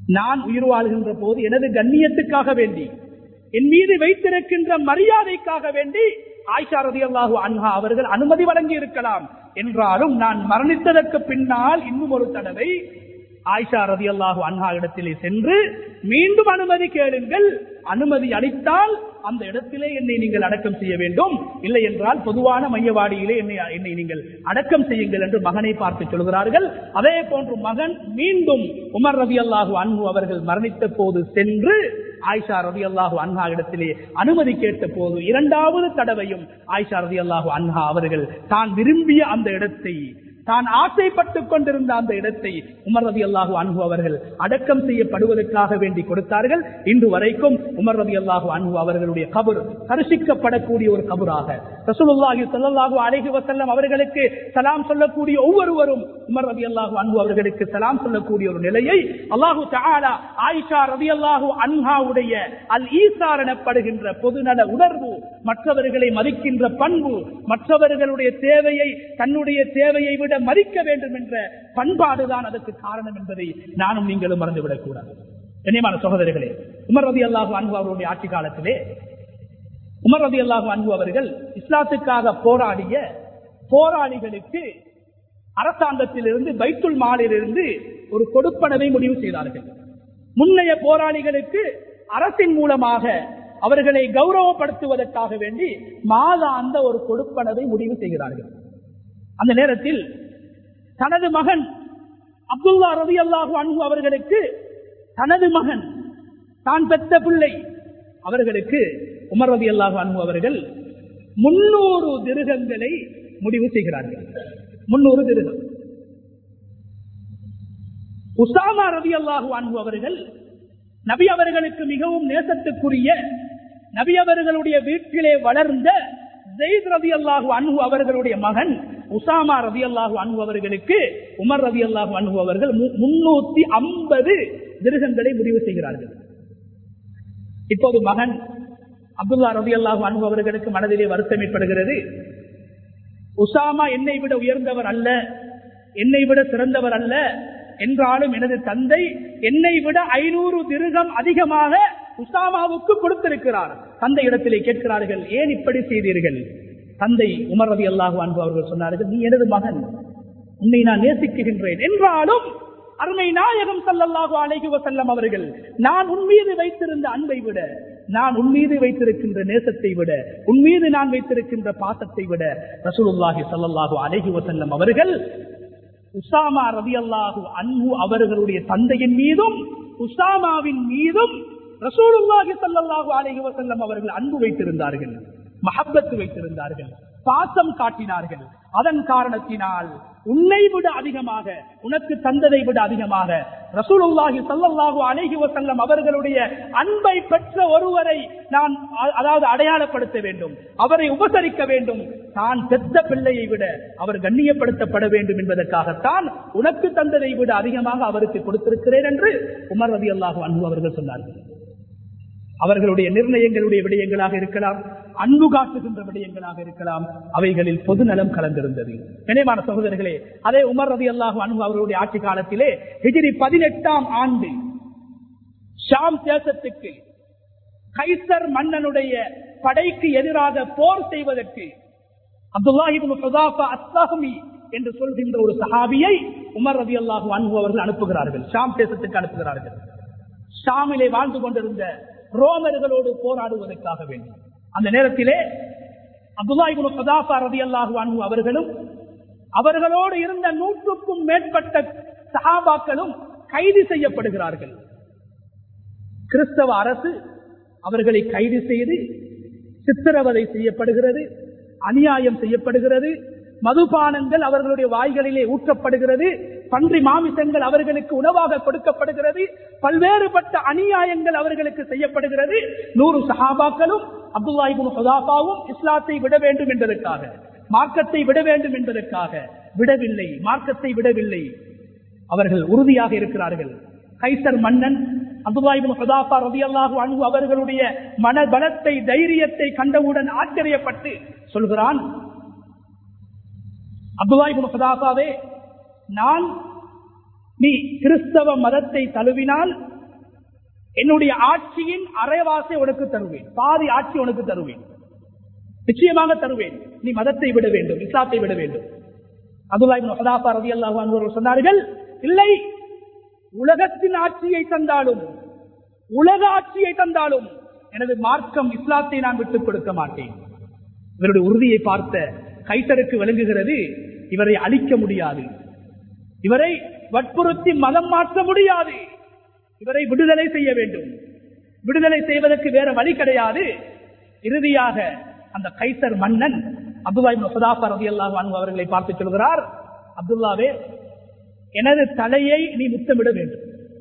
நான் உயிர் வாழ்கின்ற போது எனது கண்ணியத்துக்காக வேண்டி, என் மீது வைத்திருக்கின்ற மரியாதைக்காக வேண்டி ஆயிஷா ரலியல்லாஹு அன்ஹா அவர்கள் அனுமதி வழங்கி இருக்கலாம். என்றாலும் நான் மரணித்ததற்கு பின்னால் இன்னும் ஒரு தடவை ஆயிஷா ரலியல்லாஹு அன்ஹா இடத்திலே சென்று மீண்டும் அனுமதி கேளுங்கள், அனுமதி அளித்தால் அந்த இடத்திலே என்னை நீங்கள் அடக்கம் செய்ய வேண்டும், இல்லை என்றால் பொதுவான மையவாடியிலே என்னை என்னை நீங்கள் அடக்கம் செய்யுங்கள் என்று மகனை பார்த்து சொல்கிறார்கள். அதே போன்று மகன் மீண்டும் உமர் ரலியல்லாஹு அன்ஹு அவர்கள் மரணித்த போது சென்று ஆயிஷா ரலியல்லாஹு அன்ஹா இடத்திலே அனுமதி கேட்ட போது இரண்டாவது தடவையும் ஆயிஷா ரலியல்லாஹு அன்ஹா அவர்கள் தான் விரும்பிய அந்த இடத்தை, தான் ஆசைப்பட்டுக் கொண்டிருந்த அந்த இடத்தை உமர் ரலியல்லாஹு அன்ஹு அவர்கள் அடக்கம் செய்யப்படுவதற்காக வேண்டி கொடுத்தார்கள். இன்று வரைக்கும் உமர் ரலியல்லாஹு அன்ஹு அவர்களுடைய கபர் தரிசிக்கப்படக்கூடிய ஒரு கபராக, ரசூலுல்லாஹி ஸல்லல்லாஹு அலைஹி வஸல்லம் அவர்களுக்கு சலாம் சொல்லக்கூடிய ஒவ்வொருவரும் உமர் ரலியல்லாஹு அன்ஹு அவர்களுக்கு சலாம் சொல்லக்கூடிய ஒரு நிலையை அல்லாஹு தஆலா ஆயிஷா ரலியல்லாஹு அன்ஹாவுடைய அல் ஈசார் எனப்படுகின்ற பொதுநல உணர்வு, மற்றவர்களை மதிக்கின்ற பண்பு, மற்றவர்களுடைய தேவையை தன்னுடைய தேவையை விட மதிக்க வேண்டும் என்ற பண்பாடுதான் அதற்கு காரணம் என்பதை நானும் நீங்களும் மறந்துவிடக் கூடாது. கண்ணியமான சகோதரர்களே, உமர் ரலியல்லாஹு அன்ஹு அவருடைய ஆட்சி காலத்திலே உமர் ரலியல்லாஹு அன்ஹு அவர்கள் இஸ்லாத்துக்காக போராடிய போராளிகளுக்கு அரசாங்கத்திலிருந்து பைத்துல் மாலிலிருந்து ஒரு கொடுப்பனவை முடிவு செய்தார்கள். முன்னைய போராளிகளுக்கு அரசின் மூலமாக அவர்களை கௌரவப்படுத்துவதற்காக வேண்டி மாதாந்த ஒரு கொடுப்பனவை முடிவு செய்கிறார்கள். அந்த நேரத்தில் தனது மகன் அப்துல்லா ரலியல்லாஹு அன்ஹு அவர்களுக்கு, தனது மகன் தான் பெற்ற பிள்ளை அவர்களுக்கு உமர் ரலியல்லாஹு அன்ஹு அவர்கள் முன்னூறு திர்ஹங்களை முடிவு செய்கிறார்கள். முன்னூறு திர்ஹம். உசாமா ரலியல்லாஹு அன்ஹு அவர்கள் நபி அவர்களுக்கு மிகவும் நேசத்துக்குரிய, நபி அவர்களுடைய வீட்டிலே வளர்ந்த ஸைத் ரலியல்லாஹு அன்ஹு அவர்களுடைய மகன் உசாமா ரலியல்லாஹு அன்ஹு அவர்களுக்கு உமர் ரலியல்லாஹு அன்ஹு அவர்கள் முன்னூத்தி ஐம்பது திர்ஹங்களை முடிவு செய்கிறார்கள். இப்போது மகன் அப்துல்லா ரலியல்லாஹு அன்ஹு அவர்களுக்கு மனதிலே வருத்தம் ஏற்படுகிறது. உசாமா என்னை விட உயர்ந்தவர் அல்ல, என்னை விட சிறந்தவர் அல்ல, என்றாலும் எனது தந்தை என்னை விட ஐநூறு திர்ஹம் அதிகமாக உசாமாவுக்கு கொடுத்திருக்கிறார். தந்தை இடத்திலே கேட்கிறார்கள், ஏன் இப்படி செய்தீர்கள்? தந்தை உமர் ரலியல்லாஹு அன்ஹு அவர்கள் சொன்னார்கள், நீ எனது மகன், உன்னை நான் நேசிக்கின்றேன், என்றாலும் அருமை நாயகம் ஸல்லல்லாஹு அலைஹி வஸல்லம் அவர்கள் நான் உன் மீது வைத்திருந்த அன்பை விட, நான் உன் மீது வைத்திருக்கின்ற நேசத்தை விட, உன் மீது நான் வைத்திருக்கின்ற பாசத்தை விட ரசூலுல்லாஹி ஸல்லல்லாஹு அலைஹி வஸல்லம் அவர்கள் உசாமா ரலியல்லாஹு அன்ஹு அவர்களுடைய தந்தையின் மீதும் உசாமாவின் மீதும் ரசூலுல்லாஹி ஸல்லல்லாஹு அலைஹி வஸல்லம் அவர்கள் அன்பு வைத்திருந்தார்கள், மஹப்பத் வைத்திருந்தார்கள், பாசம் காட்டினார்கள். அதன் காரணத்தினால் உன்னை விட அதிகமாக, உனக்கு தந்ததை விட அதிகமாக ரசூலுல்லாஹி ஸல்லல்லாஹு அலைஹி வஸல்லம் அவர்களுடைய அன்பை பெற்ற ஒருவரை நான் அதாவது அடையாளப்படுத்த வேண்டும், அவரை உபசரிக்க வேண்டும். தான் பெற்ற பிள்ளையை விட அவர் கண்ணியப்படுத்தப்பட வேண்டும் என்பதற்காகத்தான் உனக்கு தந்ததை விட அதிகமாக அவருக்கு கொடுத்திருக்கிறேன் என்று உமர் ரலியல்லாஹு அன்ஹு அவர்கள் சொன்னார்கள். அவர்களுடைய நிர்ணயங்களுடைய விடயங்களாக இருக்கலாம், அன்பு காட்டுகின்ற விடயங்களாக இருக்கலாம், அவைகளில் பொது நலம் கலந்திருந்தது. கண்ணியமான சகோதரர்களே, அதே உமர் ரலியல்லாஹு அன்ஹு அவர்களுடைய ஆட்சி காலத்திலே ஹிஜ்ரி பதினெட்டாம் ஆண்டு ஷாம் தேசத்துக்கு கைசர் மன்னனுடைய படைக்கு எதிராக போர் செய்வதற்கு அப்துல்லாஹ் இப்னு ஹுதாஃபா அஸ்ஸஹ்மி என்று சொல்கின்ற ஒரு சஹாபியை உமர் ரலியல்லாஹு அன்ஹு அவர்கள் அனுப்புகிறார்கள், ஷாம் தேசத்துக்கு அனுப்புகிறார்கள். ஷாமிலே வாழ்ந்து கொண்டிருந்த ரோமர்களோடு போராடுவதற்காக வேண்டும். அந்த நேரத்திலே அப்துல்லாஹ் இப்னு ஹுதாஃபா ரலியல்லாஹு அன்ஹு அவர்களும் அவர்களோடு இருந்த நூற்றுக்கும் மேற்பட்ட சஹாபாக்களும் கைது செய்யப்படுகிறார்கள். கிறிஸ்தவ அரசு அவர்களை கைது செய்து சித்திரவதை செய்யப்படுகிறது, அநியாயம் செய்யப்படுகிறது, மதுபானங்கள் அவர்களுடைய வாய்களிலே ஊற்றப்படுகிறது, பன்றி மாமிசங்கள் அவர்களுக்கு உணவாக கொடுக்கப்படுகிறது, பல்வேறுபட்ட அநியாயங்கள் அவர்களுக்கு செய்யப்படுகிறது. நூறு சஹாபாக்களும் அப்துல்லாஹ் இப்னு ஹுதாஃபாவும் இஸ்லாத்தை விட வேண்டும் என்பதற்காக, மார்க்கத்தை விட வேண்டும் என்பதற்காக விடவில்லை, மார்க்கத்தை விடவில்லை. அவர்கள் உறுதியாக இருக்கிறார்கள். கைசர் மன்னன் அப்துல்லாஹ் இப்னு ஹுதாஃபா ரலியல்லாஹு அன்ஹு அவர்களுடைய மனபலத்தை, தைரியத்தை கண்டவுடன் ஆச்சரியப்பட்டு சொல்கிறான், அப்துல்லாஹ் இப்னு ஹுதாஃபாவே, நான் நீ கிறிஸ்தவ மதத்தை தழுவினால் என்னுடைய ஆட்சியின் அரைவாசை உனக்கு தருவேன், பாதி ஆட்சி உனக்கு தருவேன், நிச்சயமாக தருவேன். நீ மதத்தை விட வேண்டும், இஸ்லாத்தை விட வேண்டும். அப்துல்லாஹ் இப்னு ஹுதாஃபா ரலியல்லாஹு அன்ஹு அவர்கள் சொன்னார்கள், இல்லை, உலகத்தின் ஆட்சியை தந்தாலும் உலக ஆட்சியை தந்தாலும் எனது மார்க்கம் இஸ்லாத்தை நான் விட்டுக் கொடுக்க மாட்டேன். இவருடைய உறுதியை பார்த்த கைசருக்கு விளங்குகிறது, இவரை அழிக்க முடியாது, இவரை வற்புறுத்தி மதம் மாற்ற முடியாது, இவரை விடுதலை செய்ய வேண்டும். விடுதலை செய்வதற்கு வேற வழி கிடையாது. இறுதியாக அந்த கைசர் மன்னன் அப்துல்லாஹ் இப்னு ஹுதாஃபா ரலியல்லாஹு அன்ஹு அவர்களை பார்த்து சொல்கிறார், அப்துல்லாவே, எனது தலையை நீ முத்தமிட வேண்டும்.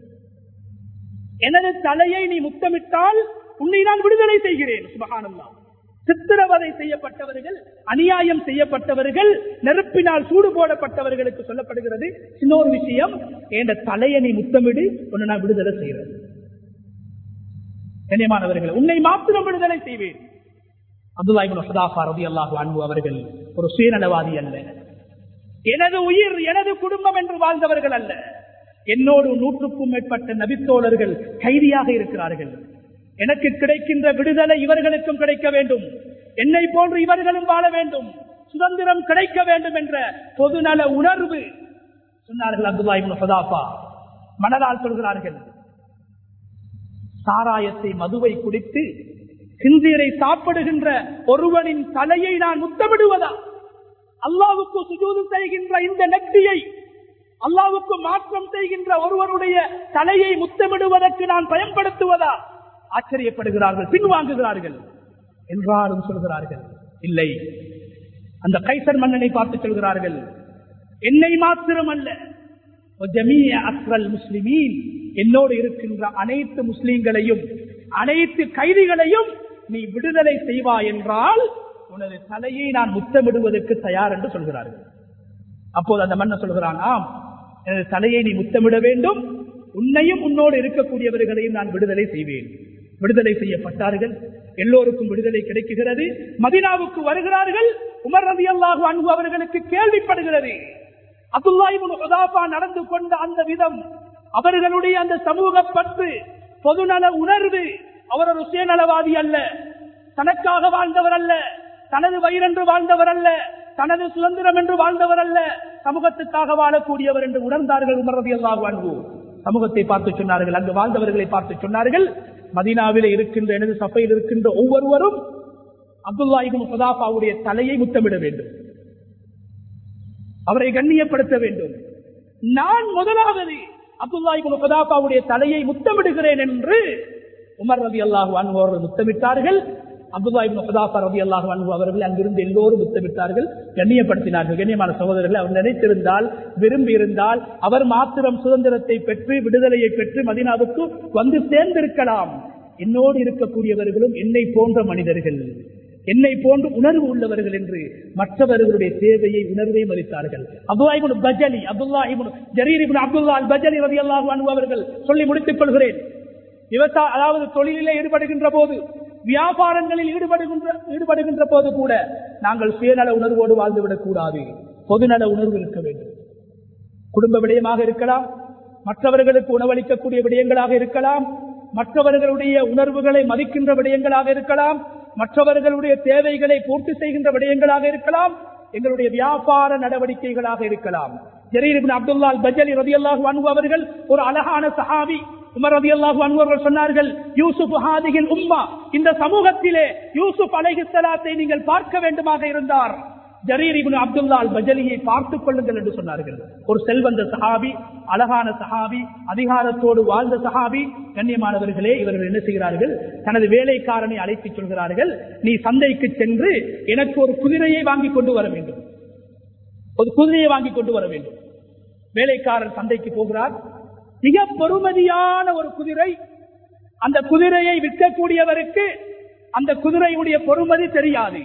எனது தலையை நீ முத்தமிட்டால் உன்னை நான் விடுதலை செய்கிறேன். சுப்ஹானல்லாஹ். சித்திரவதை செய்யப்பட்டவர்கள், அநியாயம் செய்யப்பட்டவர்கள், நெருப்பினால் சூடு போடப்பட்டவர்களுக்கு சொல்லப்படுகிறது, இன்னொரு விஷயம், என் தலையை நீ முத்தமிடு, உன்னை நான் விடுதலை செய்கிறேன். கண்ணியமானவர்கள், உன்னை மாத்திரம் விடுதலை செய்வேன். அப்துல்லாஹ் இப்னு ஹுதாஃபா ரலியல்லாஹு அன்ஹு அவர்கள் ஒரு சுயநலவாதி அல்ல, எனது உயிர் எனது குடும்பம் என்று வாழ்ந்தவர்கள் அல்ல. என்னோடு நூற்றுக்கும் மேற்பட்ட நபித்தோழர்கள் கைதியாக இருக்கிறார்கள். எனக்கு கிடைக்கின்ற விடுதலை இவர்களுக்கும் கிடைக்க வேண்டும், என்னை போன்று இவர்களும் வாழ வேண்டும், சுதந்திரம் கிடைக்க வேண்டும் என்ற பொதுநல உணர்வு சொன்னார்கள் அப்துல்லாஹ் இப்னு ஹுதாஃபா. மனதால் சொல்கிறார்கள், சாராயத்தை மதுவை குடித்து சிந்தீரை சாப்பிடுகின்ற ஒருவனின் தலையை நான் முத்தமிடுவதா? அல்லாஹ்வுக்கு சுஜூது செய்கின்ற இந்த நெற்றியை, அல்லாஹ்வுக்கு மாற்றம் செய்கின்ற ஒருவருடைய தலையை முத்தமிடுவதற்கு நான் பயன்படுத்துவதா? ஆச்சரியப்படுகிறார்கள், பின்வாங்குகிறார்கள். என்றாலும் சொல்கிறார்கள், இல்லை. அந்த கைசர் மன்னனை பார்த்து சொல்கிறார்கள், என்னை மாத்திரம் அல்ல, முஸ்லிமீன், என்னோடு இருக்கின்ற அனைத்து முஸ்லிம்களையும் அனைத்து கைதிகளையும் நீ விடுதலை செய்வா என்றால் உனது தலையை நான் முத்தமிடுவதற்கு தயார் என்று சொல்கிறார்கள். அப்போது அந்த மன்னன் சொல்கிறான், ஆம், எனது தலையை நீ முத்தமிட வேண்டும், உன்னையும் உன்னோடு இருக்கக்கூடியவர்களையும் நான் விடுதலை செய்வேன். விடுதலை செய்யப்பட்டார்கள். எல்லோருக்கும் விடுதலை கிடைக்குகிறது. மதீனாவுக்கு வருகிறார்கள். உமர் ரலியல்லாஹு அன்ஹு அவர்களுக்கு கேள்விப்படுகிறது, அப்துல்லாஹ் இப்னு ஹுதாஃபா நடந்து கொண்ட அந்த விதம், அவர்களுடைய அந்த சமூக பற்று, பொதுநல உணர்வு. அவர் ஒரு சுயநலவாதி அல்ல, தனக்காக வாழ்ந்தவர் அல்ல, தனது வயிறென்று வாழ்ந்தவர் அல்ல, தனது சுதந்திரம் என்று வாழ்ந்தவர் அல்ல, சமூகத்துக்காக வாழக்கூடியவர் என்று உணர்ந்தார்கள் உமர் ரலியல்லாஹு அன்ஹு. சமூகத்தை பார்த்து சொன்னார்கள், அங்கு வாழ்ந்தவர்களை பார்த்து சொன்னார்கள், மதீனாவிலே இருக்கின்ற எனது சபையில் இருக்கின்ற ஒவ்வொருவரும் அப்துல்லாஹ் இப்னு ஹுதாஃபாவுடைய தலையை முத்தமிட வேண்டும், அவரை கண்ணியப்படுத்த வேண்டும். நான் முதலாவது அப்துல்லாஹ் இப்னு ஹுதாஃபாவுடைய தலையை முத்தமிடுகிறேன் என்று உமர் ரலியல்லாஹு அன்ஹு அவர்கள் முத்தமிட்டார்கள். அப்துல்லாஹ் இப்னு ஹுதாஃபா ரலியல்லாஹு அன்ஹு அவர்கள் அங்கிருந்து எல்லோரும் முத்தமிட்டார்கள், கண்ணியப்படுத்தினார்கள். கண்ணியமான சகோதரர்கள், அவர் நினைத்திருந்தால், விரும்பி இருந்தால், அவர் மாத்திரம் சுதந்திரத்தை பெற்று விடுதலையை பெற்று மதீனாவுக்கு வந்து சேர்ந்திருக்கலாம். என்னோடு இருக்கக்கூடியவர்களும் என்னை போன்ற மனிதர்கள், என்னை போன்று உணர்வு உள்ளவர்கள் என்று மற்றவர்களுடைய தேவையை உணர்வை மதித்தார்கள். அப்துல்லாஹ் இப்னு பஜலி, அப்துல்லாஹ் இப்னு ஜரீர் இப்னு அப்துல்லாஹ் அல் பஜலி ரலியல்லாஹு அன்ஹு அவர்கள் சொல்லி முடித்துக் கொள்கிறேன். விவசாய அதாவது தொழிலிலே ஈடுபடுகின்ற போது, வியாபாரங்களில் ஈடுபடுகின்ற ஈடுபடுகின்ற போது கூட நாங்கள் சுயநல உணர்வோடு வாழ்ந்துவிடக் கூடாது, பொதுநல உணர்வு இருக்க வேண்டும். குடும்ப விடயமாக இருக்கலாம், மற்றவர்களுக்கு உணவளிக்கக்கூடிய விடயங்களாக இருக்கலாம், மற்றவர்களுடைய உணர்வுகளை மதிக்கின்ற விடயங்களாக இருக்கலாம், மற்றவர்களுடைய தேவைகளை பூர்த்தி செய்கின்ற விடயங்களாக இருக்கலாம், எங்களுடைய வியாபார நடவடிக்கைகளாக இருக்கலாம். ஜரீர் இப்னு அப்துல்லாஹ் அல் பஜலி ரலியல்லாஹு அன்ஹு அவர்கள் ஒரு அழகான சஹாபி. உமர் ரலியல்லாஹு அன்ஹு அவர்கள் சொன்னார்கள், யூசுப் ஹாதிஹில் உம்மா, இந்த சமூகத்திலே யூசுப் அலைஹிஸ்ஸலாத்தை நீங்கள் பார்க்க வேண்டுமாக இருந்தார், ஜரீர் இப்னு அப்துல்லாஹ் அல் பஜலியை பார்த்துக் கொள்ளுங்கள் என்று சொன்னார்கள். ஒரு செல்வந்த சஹாபி, அழகான சஹாபி, அதிகாரத்தோடு வாழ்ந்த சஹாபி. கண்ணியமானவர்களே, இவர்கள் என்ன செய்கிறார்கள், தனது வேலைக்காரனை அழைத்து சொல்கிறார்கள், நீ சந்தைக்கு சென்று எனக்கு ஒரு குதிரையை வாங்கி கொண்டு வர வேண்டும், ஒரு குதிரையை வாங்கி கொண்டு வர வேண்டும். வேலைக்காரன் சந்தைக்கு போகிறார். மிக பொறுமதியான ஒரு குதிரை. அந்த குதிரையை விற்கக்கூடியவருக்கு அந்த குதிரையுடைய பொறுமதி தெரியாது.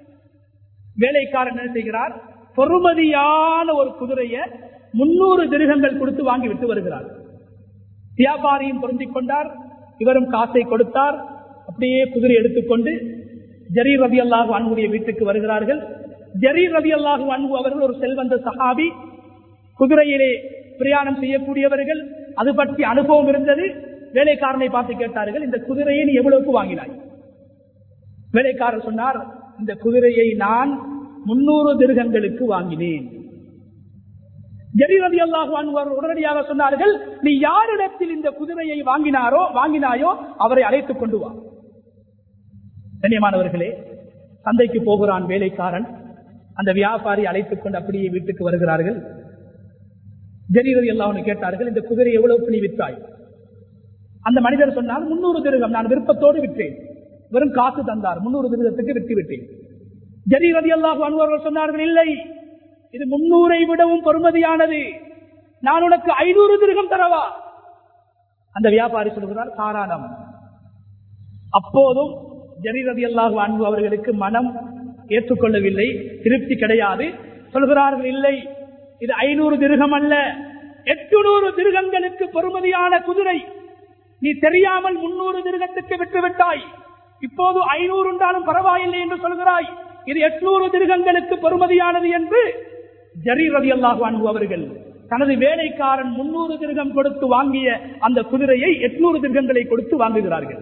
வேலைக்காரன் என்ன செய்கிறார், பொறுமதியான ஒரு குதிரையை முன்னூறு திரகங்கள் கொடுத்து வாங்கி விட்டு வருகிறார். வியாபாரியும் பொருந்திக் கொண்டார், இவரும் காசை கொடுத்தார். அப்படியே குதிரை எடுத்துக்கொண்டு ஜரீர் ரலியல்லாஹு அன்ஹுடைய வீட்டுக்கு வருகிறார்கள். ஜரீர் ரலியல்லாஹு அன்ஹு அவர்கள் ஒரு செல்வந்த சஹாபி, குதிரையிலே பிரயாணம் செய்யக்கூடியவர்கள், அது பற்றி அனுபவம் இருந்தது. வேலைக்காரனை பார்த்து கேட்டார்கள், இந்த குதிரையை நீ எவ்வளவுக்கு வாங்கினாய்? வேலைக்காரர் சொன்னார், இந்த குதிரையை நான் முன்னூறு திர்ஹங்களுக்கு வாங்கினேன். ஜரீர் ரலியல்லாஹு அன்ஹு உடனடியாக சொன்னார்கள், நீ யாரிடத்தில் இந்த குதிரையை வாங்கினாரோ வாங்கினாயோ அவரை அழைத்துக் கொண்டு வா. கண்ணியமானவர்களே, சந்தைக்கு போகிறான் வேலைக்காரன். அந்த வியாபாரி அழைத்துக் கொண்டு அப்படியே வீட்டுக்கு வருகிறார்கள். ஜரீர் ரலியல்லாஹு அன்ஹு கேட்டார்கள், இந்த குதிரை எவ்வளவு நீ விற்றாய்? அந்த மனிதர் சொன்னால், முன்னூறு திர்ஹம், நான் விருப்பத்தோடு விற்றேன். வெறும் காசு தந்தார், முன்னூறு திர்ஹத்துக்கு விற்று விட்டேன். ஜரீர் ரலியல்லாஹு அன்ஹு அவர்கள் சொன்னார்கள், இல்லை, இது முன்னூறை விடவும் பொறுமதியானது, நான் உனக்கு ஐநூறு திர்ஹம் தரவா? அந்த வியாபாரி சொல்கிறார், தாராளம். அப்போதும் ஜரீர் ரலியல்லாஹு அன்ஹு அவர்களுக்கு மனம் ஏற்றுக்கொள்ளவில்லை, திருப்தி கிடையாது. சொல்கிறார்கள், இல்லை, இது ஐநூறு திர்ஹம் அல்ல, எட்டுநூறு திர்ஹங்களுக்கு பொறுமதியான குதிரை. நீ தெரியாமல் முன்னூறு திர்ஹத்துக்கு விட்டுவிட்டாய், இப்போது ஐநூறு என்றாலும் பரவாயில்லை என்று சொல்கிறாய், இது எட்நூறு திர்ஹங்களுக்கு பொறுமதியானது என்று ஜரீர் ரலியல்லாஹு அன்ஹு அவர்கள் தனது வேலைக்காரன் முன்னூறு திர்ஹம் கொடுத்து வாங்கிய அந்த குதிரையை எட்நூறு திர்ஹங்களை கொடுத்து வாங்குகிறார்கள்.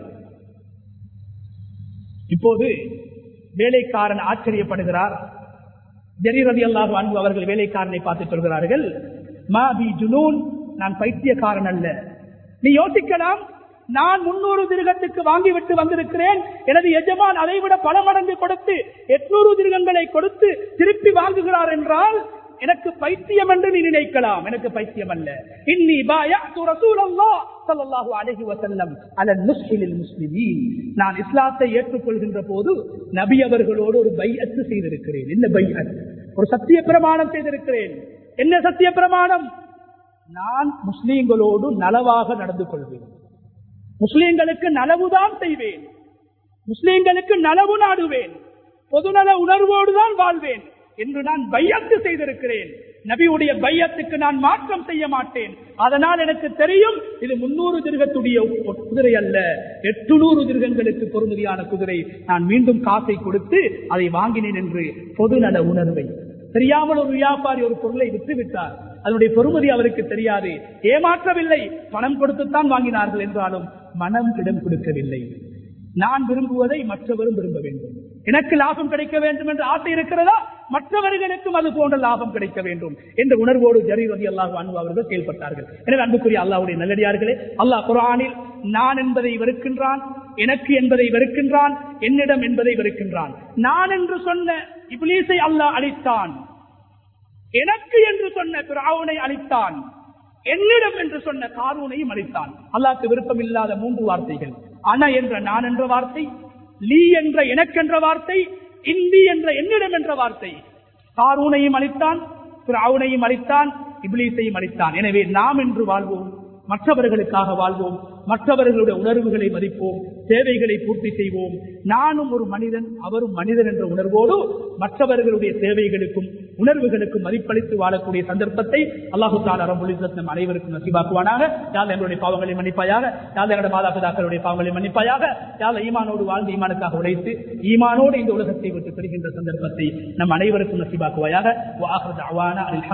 இப்போது வேலைக்காரன் ஆச்சரியப்படுகிறார். ஜரீர் ரலியல்லாஹு அன்ஹு அவர்கள் வேலைக்காரனை பார்த்து சொல்கிறார்கள், மா பி ஜுனூன், நான் பைத்தியக்காரன் அல்ல. நீ யோசிக்கலாம், நான் முன்னூறு திர்ஹத்துக்கு வாங்கிவிட்டு வந்திருக்கிறேன், எனது எஜமான் அதை விட பல மடங்கு கொடுத்து எட்நூறு திர்ஹங்களை கொடுத்து திருப்பி வாங்குகிறார் என்றால் எனக்கு பைத்தியம் என்று நீ நினைக்கலாம். எனக்கு பைத்தியம் அல்ல. இன்னி பாயஅது ரசூலல்லாஹ் ஸல்லல்லாஹு அலைஹி வஸல்லம் அலா நுஸ்ஹில் முஸ்லிமீன், நான் இஸ்லாத்தை ஏற்றுக்கொள்கின்ற போது நபி அவர்களோடு ஒரு பைஅத் செய்திருக்கிறேன். என்ன பைஅத்? ஒரு சத்திய பிரமாணம் செய்திருக்கிறேன். என்ன சத்திய பிரமாணம்? நான் முஸ்லிம்களோடு நலவாக நடந்து கொள்வேன், முஸ்லிம்களுக்கு நலவுதான் செய்வேன், முஸ்லிம்களுக்கு நலவு நாடுவேன், பொதுநல உணர்வோடுதான் வாழ்வேன் என்று நான் பையத்து செய்திருக்கிறேன். நபியுடைய பையத்துக்கு நான் மாற்றம் செய்ய மாட்டேன். அதனால் எனக்கு தெரியும், இது முன்னூறு திர்ஹத்துடைய குதிரை அல்ல, எட்டுநூறு திர்ஹங்களுக்கு பொறுமதியான குதிரை. நான் மீண்டும் காசை கொடுத்து அதை வாங்கினேன் என்று பொதுநல உணர்வை தெரியாமல் ஒரு வியாபாரி ஒரு பொருளை விற்று விட்டார். அதனுடைய பொறுமதி அவருக்கு தெரியாது, ஏமாற்றவில்லை, பணம் கொடுத்துத்தான் வாங்கினார்கள் என்றாலும் மனம் இடம் கொடுக்கவில்லை. நான் விரும்புவதை மற்றவரும் விரும்ப வேண்டும், எனக்கு லாபம் கிடைக்க வேண்டும் என்று ஆசை இருக்கிறதா, மற்றவர்களுக்கும் அது போன்ற லாபம் கிடைக்க வேண்டும் என்ற உணர்வோடு ஜரீர் ரலியல்லாஹு அன்ஹு அவர்கள் செயல்பட்டார்கள். எனவே அன்புக்குரிய அல்லாஹ்வுடைய நல்லடியார்களே, அல்லாஹ் குர்ஆனில் நான் என்பதை வெறுக்கின்றான், எனக்கு என்பதை வெறுக்கின்றான், என்னிடம் என்பதை வெறுக்கின்றான். நான் என்று சொன்ன இப்லீஸை அல்லாஹ் அழித்தான், எனக்கு என்று சொன்ன ஃபிரௌனை அழித்தான், என்னிடம் என்று சொன்ன காரூனையும் அழித்தான். அல்லாஹ்வுக்கு விருப்பம் இல்லாத மூன்று வார்த்தைகள்: அன என்ற நான் என்ற வார்த்தை, லீ என்ற எனக்கென்ற வார்த்தை, இந்தி என்ற என்னிடம் என்ற வார்த்தை. காரூனையும் அழித்தான், ஃபிரௌனையும் அழித்தான், இப்லீஸையும் அழித்தான். எனவே நாம் என்று வாழ்வோம், மற்றவர்களுக்காக வாழ்வோம், மற்றவர்களுடைய உணர்வுகளை மதிப்போம், தேவைகளை பூர்த்தி செய்வோம். நானும் ஒரு மனிதன், அவரும் மனிதன் என்ற உணர்வோடு மற்றவர்களுடைய தேவைகளுக்கும் உணர்வுகளுக்கும் மதிப்பளித்து வாழக்கூடிய சந்தர்ப்பத்தை அல்லாஹு தஆலா ரப்பல் இஸ்ஸத் நம் அனைவருக்கும் நசீபாக்குவானாக. யா அல்லாஹ் எங்களுடைய பாவங்களை மன்னிப்பாயாக, யா அல்லாஹ் எங்களுடைய மாதாபிதாக்களுடைய பாவங்களை மன்னிப்பாயாக, யா அல்லாஹ் ஈமானோடு வாழ்ந்து ஈமானுக்காக உழைத்து ஈமானோடு இந்த உலகத்தை விட்டு பெறுகின்ற சந்தர்ப்பத்தை நம் அனைவருக்கும் நசீபாக்குவாயாக. வ ஆகிரு தஅவானா